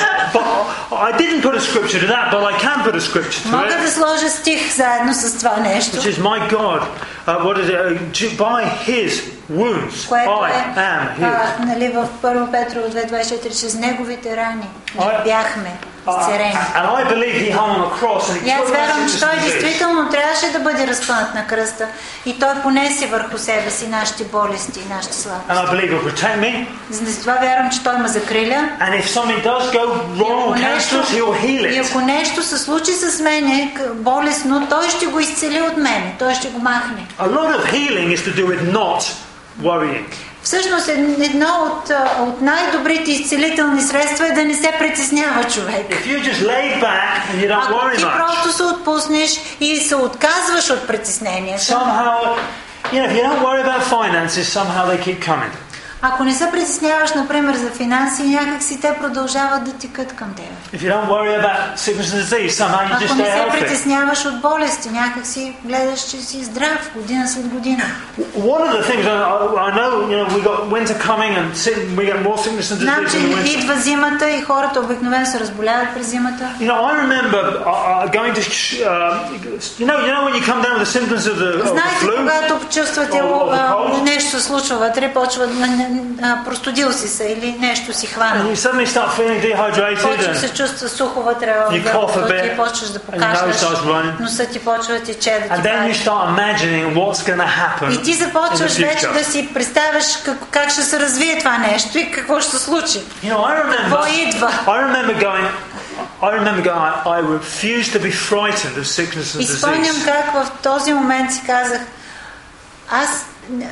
I didn't put a scripture to that, but I can put a scripture to Мога it, да сложа стих заедно с това нещо, which is my God. What is it? By His wounds, което I е am healed. нали, в 1 Петрово 2.24, че с неговите рани бяхме изцерени. And I believe He hung on a cross and He И аз took that вярвам, че той sickness and disease. действително трябваше да бъде разпънат на кръста и той понесе върху себе си нашите болести и нашите слабости. And I believe He'll protect me. Затова вярвам, че той ме закриля. And if something does go wrong or cancerous, He'll heal И it. ако нещо се случи с мене болестно, той ще го изцели от мене, той ще го махне. A lot of healing is to do with not worrying. Всъщност едно от най-добрите изцелителни средства е да не се притеснява човек. If you just lay back and you don't Ако worry ти much, просто се отпуснеш и се отказваш от притесненията, somehow, if you don't worry about finances, somehow they keep coming. ако не се притесняваш, например, за финанси, някак си те продължават да тикат към тебе. If you don't worry about sickness and disease, somehow you just Ако не stay се healthy. притесняваш от болести, някак си гледаш, че си здрав година след година. One of the things I know, we got winter coming and we get more sickness and Знам, disease че in the winter. идва зимата и хората обикновено се разболяват през зимата. I remember going to, you know when you come down with the symptoms of the Знаете, flu? когато чувствате Or the cold? нещо се случва вътре, почва простудил си се или нещо си And хвана. you suddenly start feeling dehydrated Почва and се чувства сухо вътре в You cough a гърлото bit, и почваш да and your nose покашляш, starts running. носът ти почва да тече, да And ти then you пали. start imagining what's going to happen И ти in започваш the вече future. да си представяш как ще се развие това нещо и какво ще се случи. Какво идва. I remember going, I refuse to be frightened of sickness and И спомням disease. как в този момент си казах, аз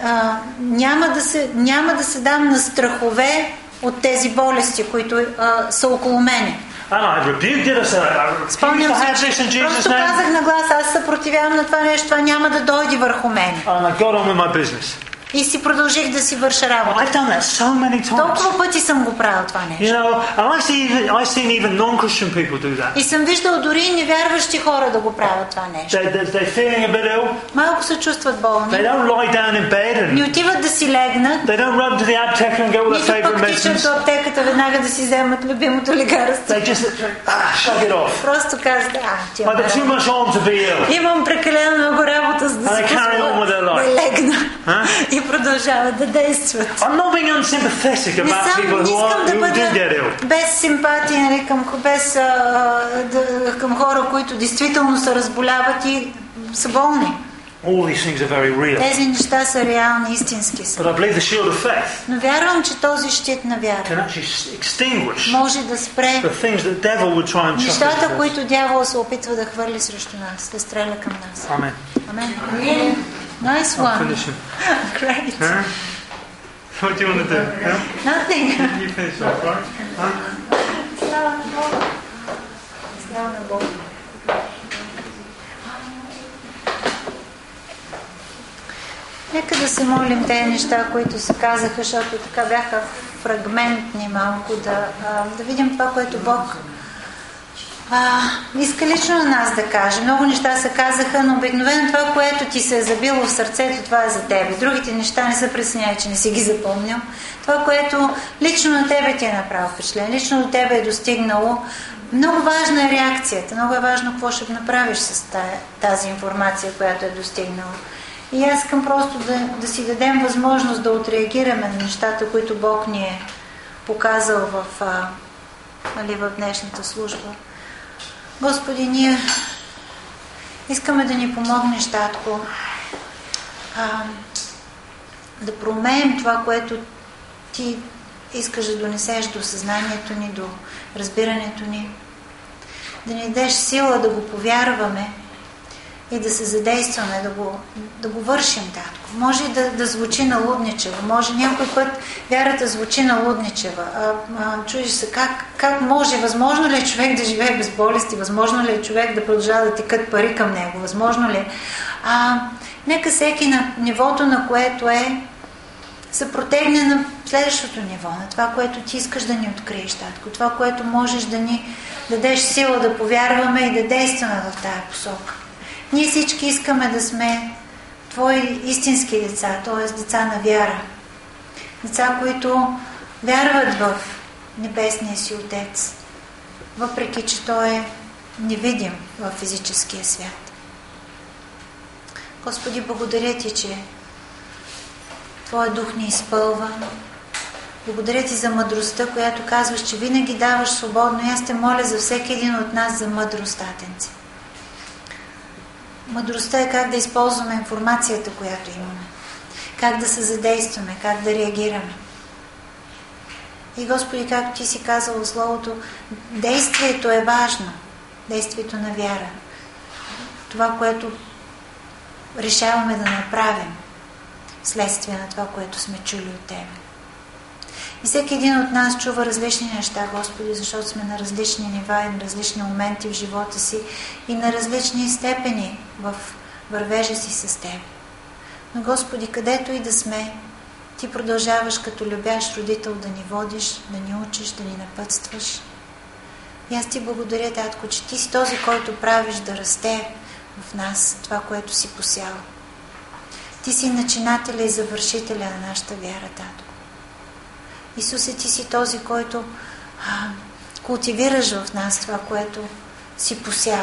няма да се дам на страхове от тези болести, които са около мене. And I rebuked it. I said, I refuse Спомням to have си, this in Jesus' просто name. казах на глас, аз се противявам на това нещо, това няма да дойде върху мене. And I got on with my business. И си продължих да си върша работа. I've done that so many times. Толкова пъти съм го правил това You нещо. know, and I've seen even non-Christian people do that. И съм виждал дори и невярващи хора да го правят това нещо. They're feeling a bit ill. Малко се чувстват They болни. don't lie down in bed Не and отиват да си легнат. they don't run to the apteca and get all their Нито favourite пък тичат medicines. до аптеката веднага да си вземат любимото лекарство. They just shove it off. Просто казват, ти I've got too much on to be ill. имам прекалено много работа, за да And си they carry on with their позволя life. да легна. Huh? И продължават да действат. I'm not being unsympathetic Не about съм, people не искам да who do бъда get ill. без симпатия, нали, към хора, които действително се разболяват и са болни. All these things are very real. Тези неща са реални, истински са. But I believe the shield of faith Но вярвам, че този щит на вяра can actually extinguish може да спре the things that devil would try and chuck нещата, at us. които дявол се опитва да хвърли срещу нас, да стреля към нас. Amen. Амен. Nice one. Finishing. Great. Huh? What do you want to do? Huh? Nothing. You finish off, right? Huh? Слава на Бога. Слава на Бога. Нека да се молим тези неща, които се казаха, защото така бяха фрагментни малко, да видим това, което Бог иска лично на нас да каже. Много неща се казаха, но обикновено това, което ти се е забило в сърцето, това е за тебе. Другите неща не са пресняли, че не си ги запомнил. Това, което лично на тебе ти е направил впечатление, лично до тебе е достигнало. Много важна е реакцията. Много е важно какво ще направиш с тази информация, която е достигнала. И аз искам просто да си дадем възможност да отреагираме на нещата, които Бог ни е показал в днешната служба. Господи, ние искаме да ни помогнеш, Татко, да проумеем това, което Ти искаш да донесеш до съзнанието ни, до разбирането ни, да ни дадеш сила да го повярваме и да се задействаме, да го вършим, Татко. Може и да звучи налудничево, може някой път вярата звучи налудничева. Чудиш се как може, възможно ли е човек да живее без болести, възможно ли е човек да продължава да текат пари към него, възможно ли е? Нека всеки на нивото, на което се протегне на следващото ниво, на това, което ти искаш да ни откриеш, Татко, това, което можеш да ни дадеш сила да повярваме и да действаме в тая посока. Ние всички искаме да сме Твои истински деца, т.е. деца на вяра. Деца, които вярват в Небесния си Отец, въпреки че Той е невидим в физическия свят. Господи, благодаря Ти, че Твоя дух ни изпълва. Благодаря Ти за мъдростта, която казваш, че винаги даваш свободно. И аз те моля за всеки един от нас за мъдрост, Татенце. Мъдростта е как да използваме информацията, която имаме. Как да се задействаме, как да реагираме. И Господи, както Ти си казал в Словото, действието е важно. Действието на вяра. Това, което решаваме да направим вследствие на това, което сме чули от Тебе. И всеки един от нас чува различни неща, Господи, защото сме на различни нива и на различни моменти в живота си и на различни степени в вървежа си с Теб. Но, Господи, където и да сме, Ти продължаваш като любящ родител да ни водиш, да ни учиш, да ни напътстваш. И аз Ти благодаря, Татко, че Ти си този, който правиш да расте в нас това, което си посял. Ти си начинателя и завършителя на нашата вяра, Татко. Исусе, Ти си този, който култивираш в нас това, което си посял.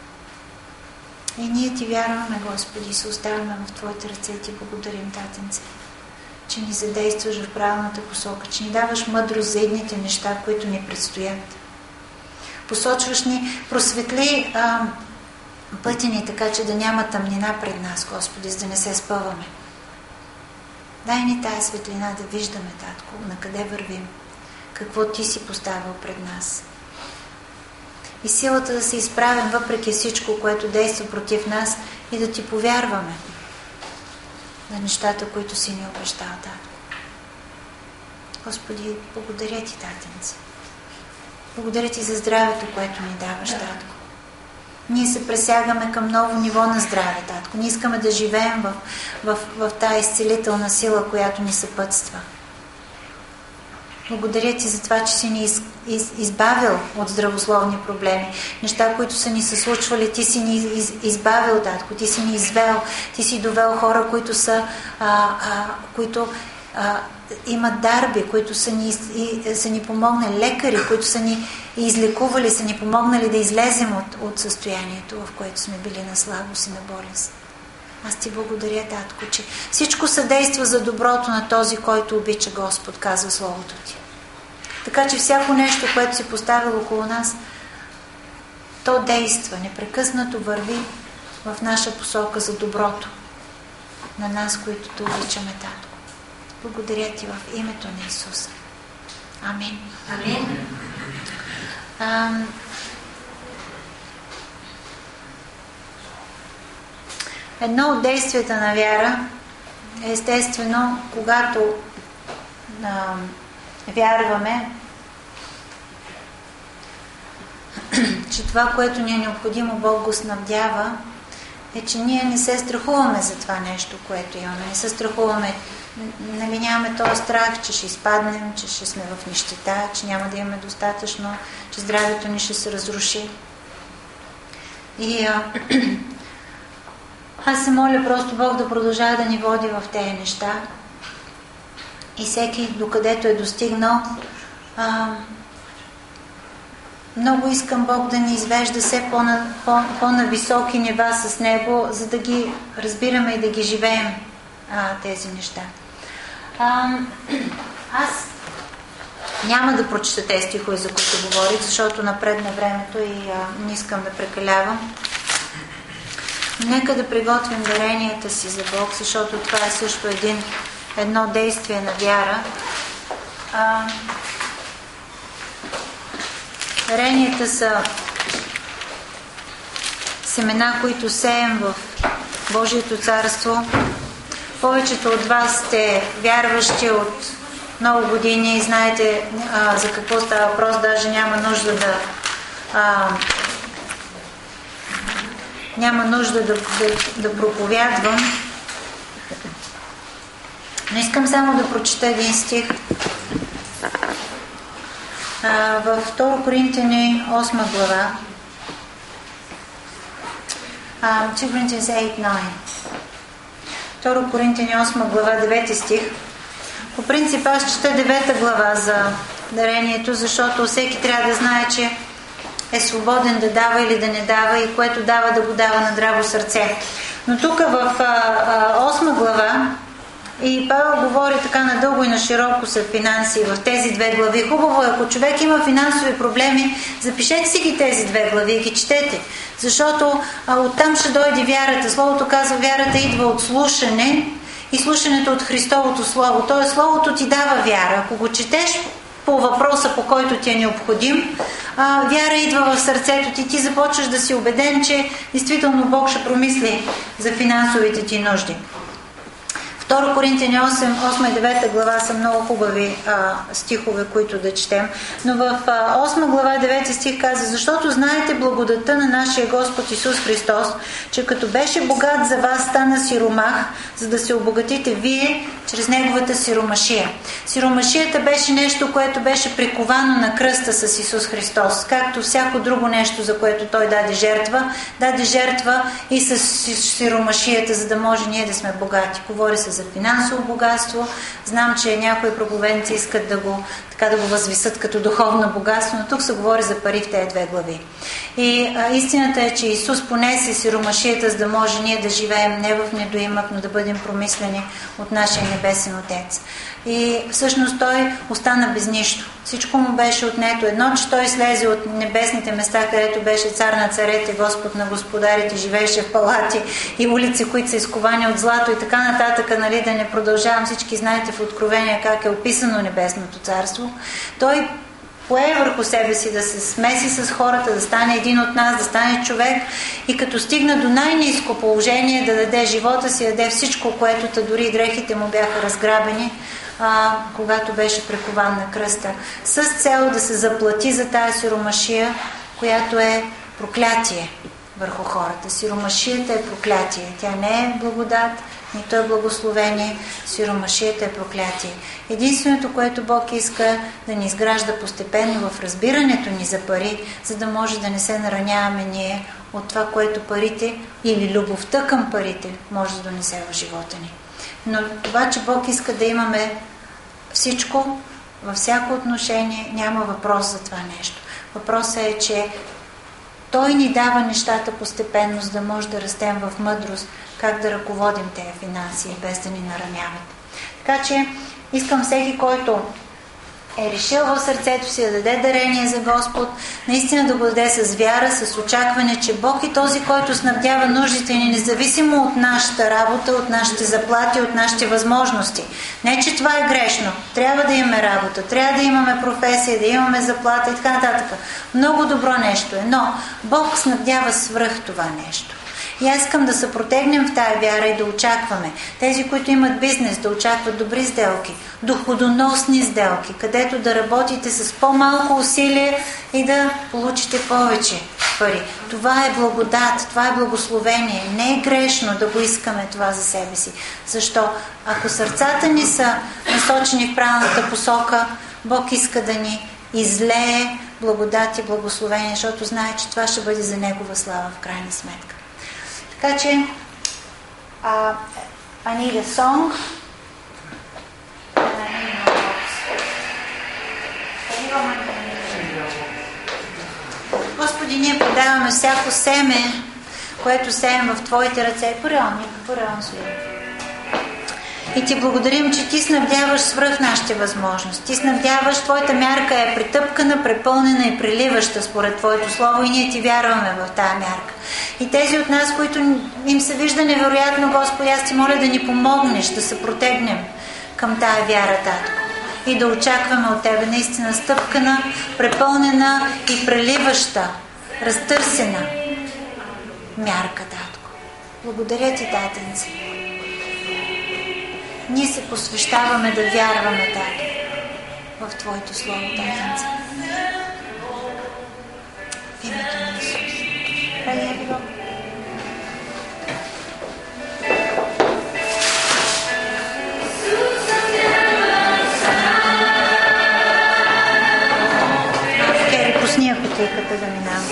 И ние Ти вярваме, Господи, и се оставяме в Твоите ръце и Ти благодарим, Татенце, че ни задействаш в правилната посока, че ни даваш мъдрост за едните неща, които ни предстоят. Посочваш ни, просветли пътя ни, така че да няма тъмнина пред нас, Господи, за да не се спъваме. Дай ни тая светлина да виждаме, Татко, на къде вървим, какво Ти си поставил пред нас. И силата да се изправим въпреки всичко, което действа против нас и да Ти повярваме на нещата, които си ни обещал, Татко. Господи, благодаря Ти, Татенце. Благодаря Ти за здравето, което ни даваш, Татко. Ние се пресягаме към ново ниво на здраве, Татко. Ние искаме да живеем в тая изцелителна сила, която ни съпътства. Благодаря Ти за това, че си ни избавил от здравословни проблеми. Неща, които са ни се случвали, Ти си ни избавил, Татко. Ти си ни извел. Ти си довел хора, които които имат дарби, които са ни помогнали, лекари, които са ни излекували, са ни помогнали да излезем от състоянието, в което сме били на слабост и на болест. Аз Ти благодаря, Татко, че всичко съдейства за доброто на този, който обича Господ, казва Словото Ти. Така че всяко нещо, което си поставил около нас, то действа, непрекъснато върви в наша посока за доброто на нас, които Те обичаме, Татко. Благодаря Ти в името на Исус. Амин. Амин. Едно от действията на вяра е естествено, когато вярваме, че това, което ни е необходимо, Бог го снабдява, е, че ние не се страхуваме за това нещо, което имаме. Не се страхуваме, нали, нямаме този страх, че ще изпаднем, че ще сме в нищета, че няма да имаме достатъчно, че здравето ни ще се разруши. И аз се моля просто Бог да продължава да ни води в тези неща. И всеки, докъдето е достигнал, много искам Бог да ни извежда все по-на високи нива с Него, за да ги разбираме и да ги живеем тези неща. Аз няма да прочета тези стихове, за които говорих, защото напредне времето и не искам да прекалявам. Нека да приготвим даренията си за Бог, защото това е също едно действие на вяра. Даренията са семена, които сеем в Божието царство. Повечето от вас сте вярващи от много години и знаете за какво става въпрос, даже няма нужда да проповядвам. Но искам само да прочета един стих. Във 2 Коринтияни 8 глава. 2 Corinthians 8:9. 2 Коринтияни 8 глава, 9 стих. По принцип аз чета 9 глава за дарението, защото всеки трябва да знае, че е свободен да дава или да не дава и което дава да го дава на драго сърце. Но тук в 8 глава и Павел говори така надълго и на широко за финанси в тези 2 глави. Хубаво е, ако човек има финансови проблеми, запишете си ги тези 2 глави и ги четете. Защото оттам ще дойде вярата. Словото казва, вярата идва от слушане и слушането от Христовото Слово. Тоест, Словото ти дава вяра. Ако го четеш по въпроса, по който ти е необходим, вяра идва в сърцето ти. Ти започваш да си убеден, че действително Бог ще промисли за финансовите ти нужди. 2 Коринтияни 8 и 9 глава са много хубави стихове, които да четем. Но в 8 глава 9 стих каза, защото знаете благодата на нашия Господ Исус Христос, че като беше богат за вас, стана сиромах, за да се обогатите вие чрез Неговата сиромашия. Сиромашията беше нещо, което беше приковано на кръста с Исус Христос. Както всяко друго нещо, за което Той даде жертва и с сиромашията, за да може ние да сме богати. Говори се за финансово богатство. Знам, че някои проповедници искат да го възвисат като духовно богатство, но тук се говори за пари в тези 2 глави. И истината е, че Исус понесе сиромашията, за да може ние да живеем не в недоимък, но да бъдем промислени от нашия небесен Отец. И всъщност Той остана без нищо. Всичко му беше отнето. Едно, че Той слезе от небесните места, където беше цар на царете, Господ на господарите, живееше в палати и улици, които са изковани от злато и така нататък, нали, да не продължавам. Всички знаете в Откровение как е описано небесното царство. Той пое върху себе си да се смеси с хората, да стане един от нас, да стане човек и като стигна до най-низко положение да даде живота си, да даде всичко, което дори и дрехите му бяха разграбени, когато беше прикован на кръста, с цел да се заплати за тая сиромашия, която е проклятие върху хората. Сиромашията е проклятие. Тя не е благодат, нито е благословение. Сиромашията е проклятие. Единственото, което Бог иска да ни изгражда постепенно в разбирането ни за пари, за да може да не се нараняваме ние от това, което парите или любовта към парите може да донесе в живота ни. Но това, че Бог иска да имаме всичко, във всяко отношение, няма въпрос за това нещо. Въпросът е, че Той ни дава нещата постепенно, за да може да растем в мъдрост, как да ръководим тези финанси, без да ни нараняват. Така че искам всеки, който е решил в сърцето си да даде дарение за Господ, наистина да го даде с вяра, с очакване, че Бог е този, който снабдява нуждите ни, независимо от нашата работа, от нашите заплати, от нашите възможности. Не, че това е грешно. Трябва да имаме работа, трябва да имаме професия, да имаме заплата и така нататък. Много добро нещо е, но Бог снабдява свръх това нещо. И аз искам да се протегнем в тая вяра и да очакваме. Тези, които имат бизнес, да очакват добри сделки, доходоносни сделки, където да работите с по-малко усилие и да получите повече пари. Това е благодат, това е благословение. Не е грешно да го искаме това за себе си. Защо? Ако сърцата ни са насочени в правилната посока, Бог иска да ни излее благодат и благословение, защото знае, че това ще бъде за Негова слава в крайна сметка. Така че I need a song. Господи, ние предаваме всяко семе, което сеем в Твоите ръце. И Ти благодарим, че Ти снабдяваш свръх нашите възможности. Ти снабдяваш, Твоята мярка е притъпкана, препълнена и преливаща според Твоето Слово и ние Ти вярваме в тая мярка. И тези от нас, които им се вижда невероятно, Господи, аз Ти моля да ни помогнеш да се протегнем към тая вяра, Татко. И да очакваме от Тебе наистина стъпкана, препълнена и преливаща, разтърсена мярка, Татко. Благодаря Ти, Татенце. Ние се посвещаваме да вярваме, Тато, в Твоето Слово, Татенце. В името на Исус. Кери, пусни кутийката да минава.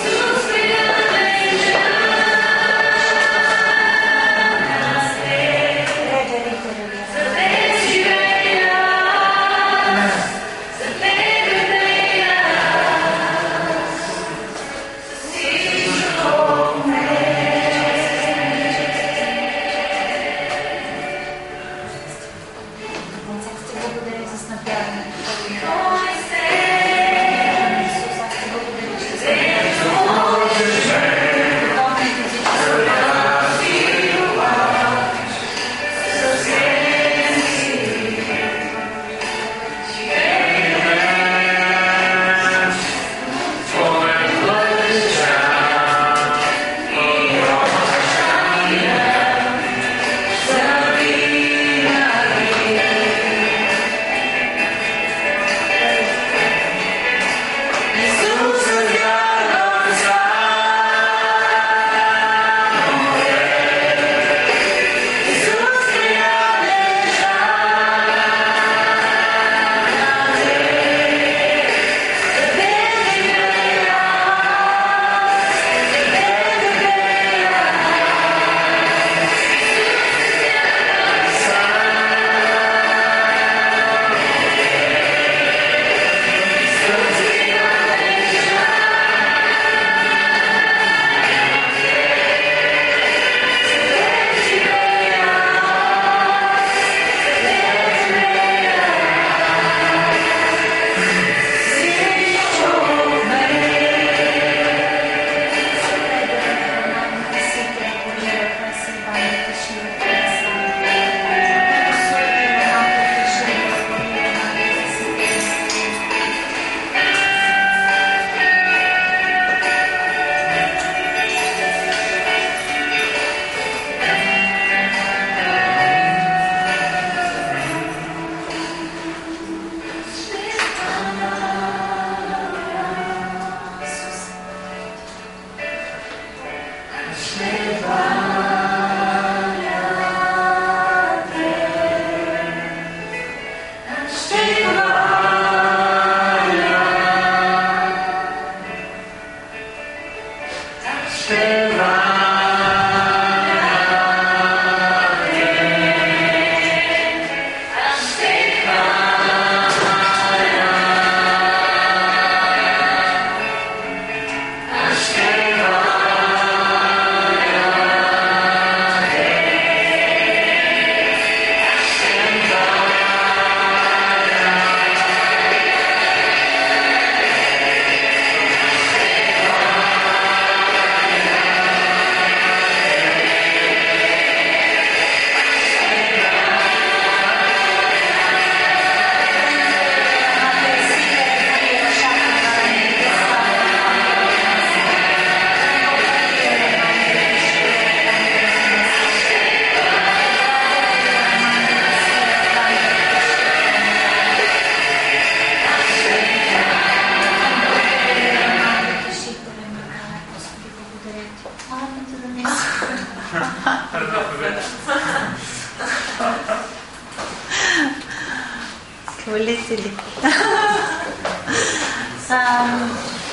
Хвалите ли?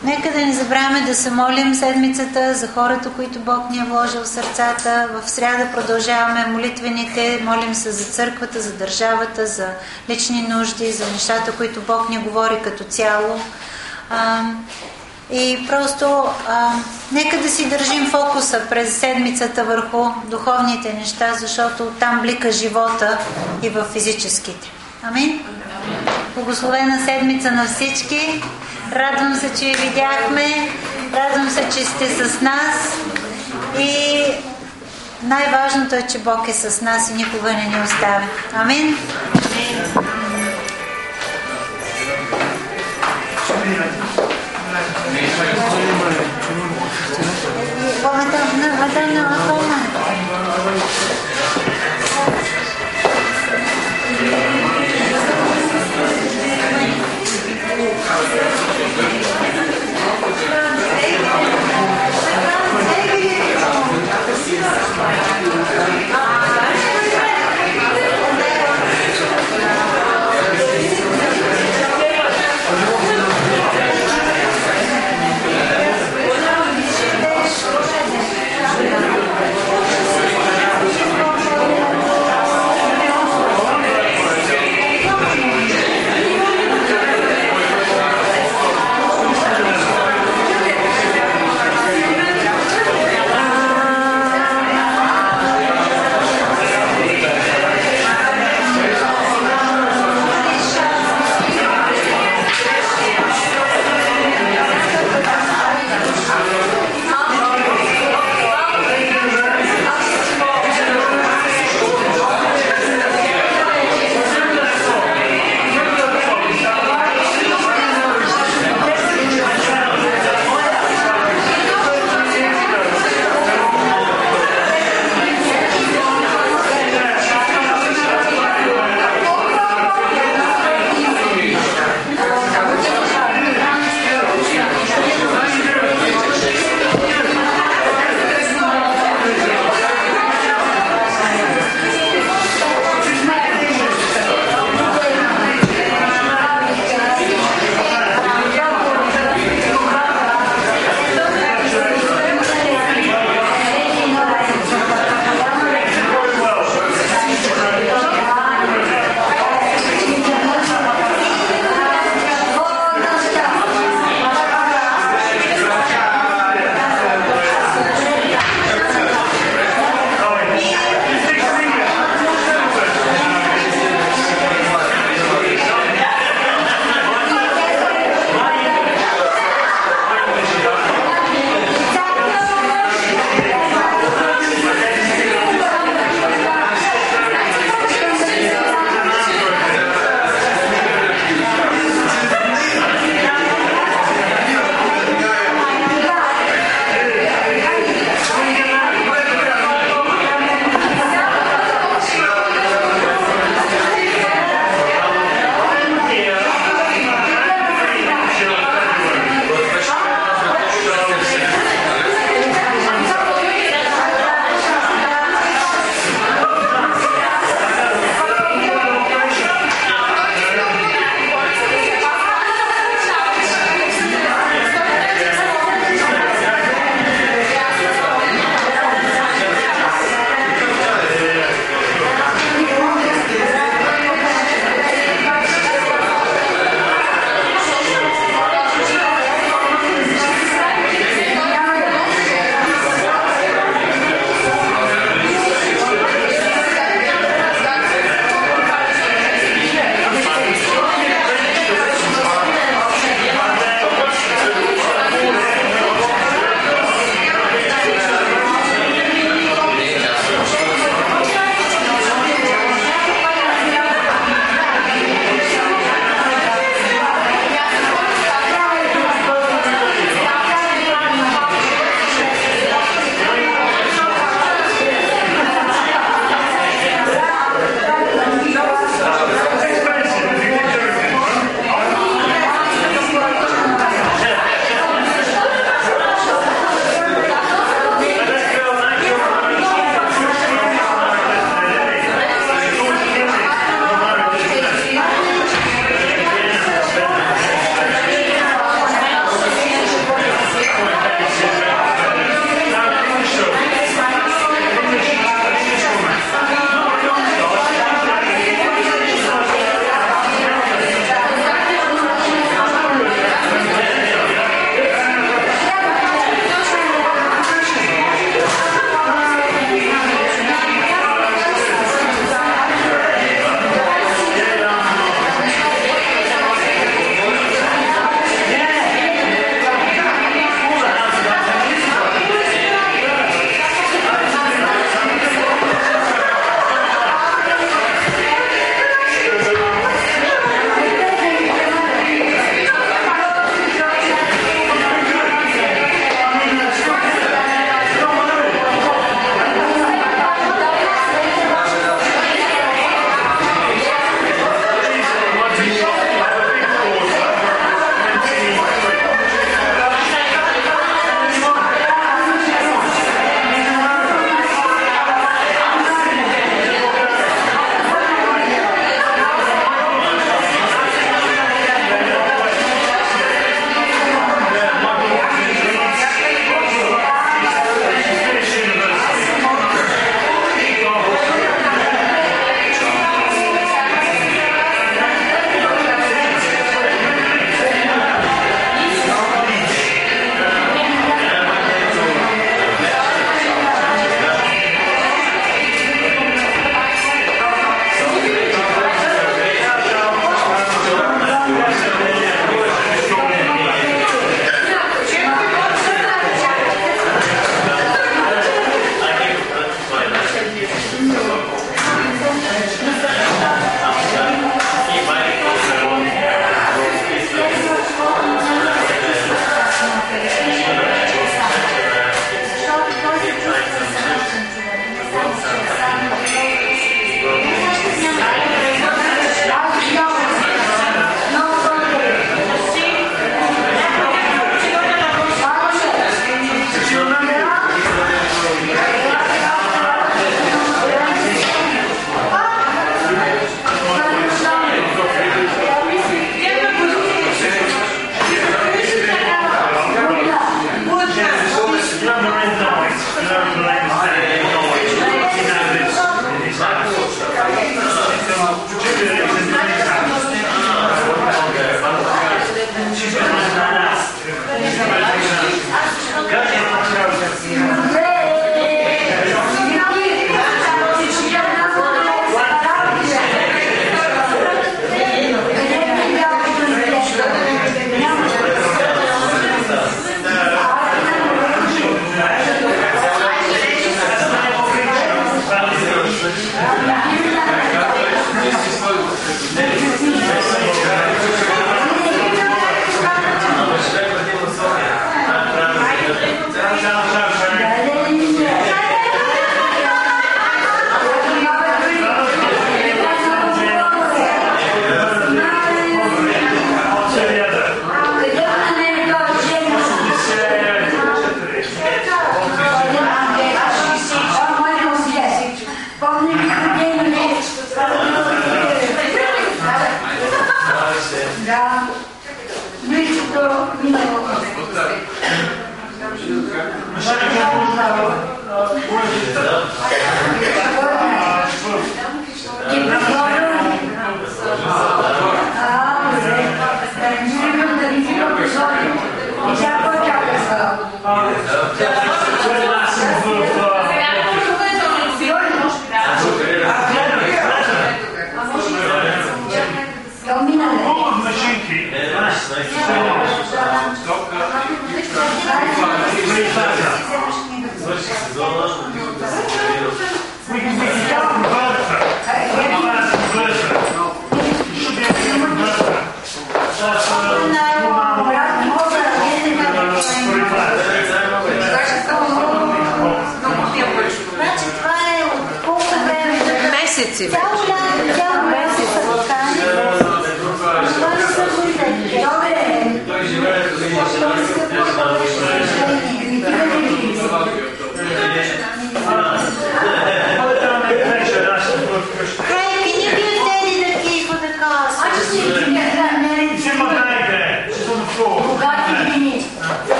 Нека да не забравяме да се молим седмицата за хората, които Бог ни е вложил в сърцата. В сряда продължаваме молитвените, молим се за църквата, за държавата, за лични нужди, за нещата, които Бог ни говори като цяло. И просто нека да си държим фокуса през седмицата върху духовните неща, защото там блика живота и в физическите. Амин? Благословена седмица на всички. Радвам се, че ви видяхме. Радвам се, че сте с нас. И най-важното е, че Бог е с нас и никога не ни оставя. Амин?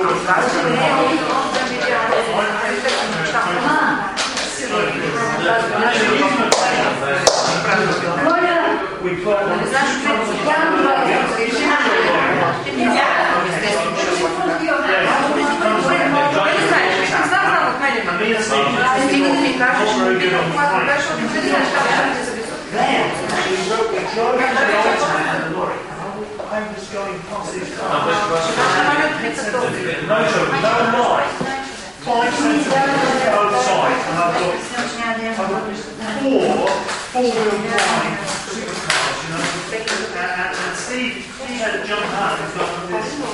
Four-wheel drive supercars, and Steve had to jump out and got this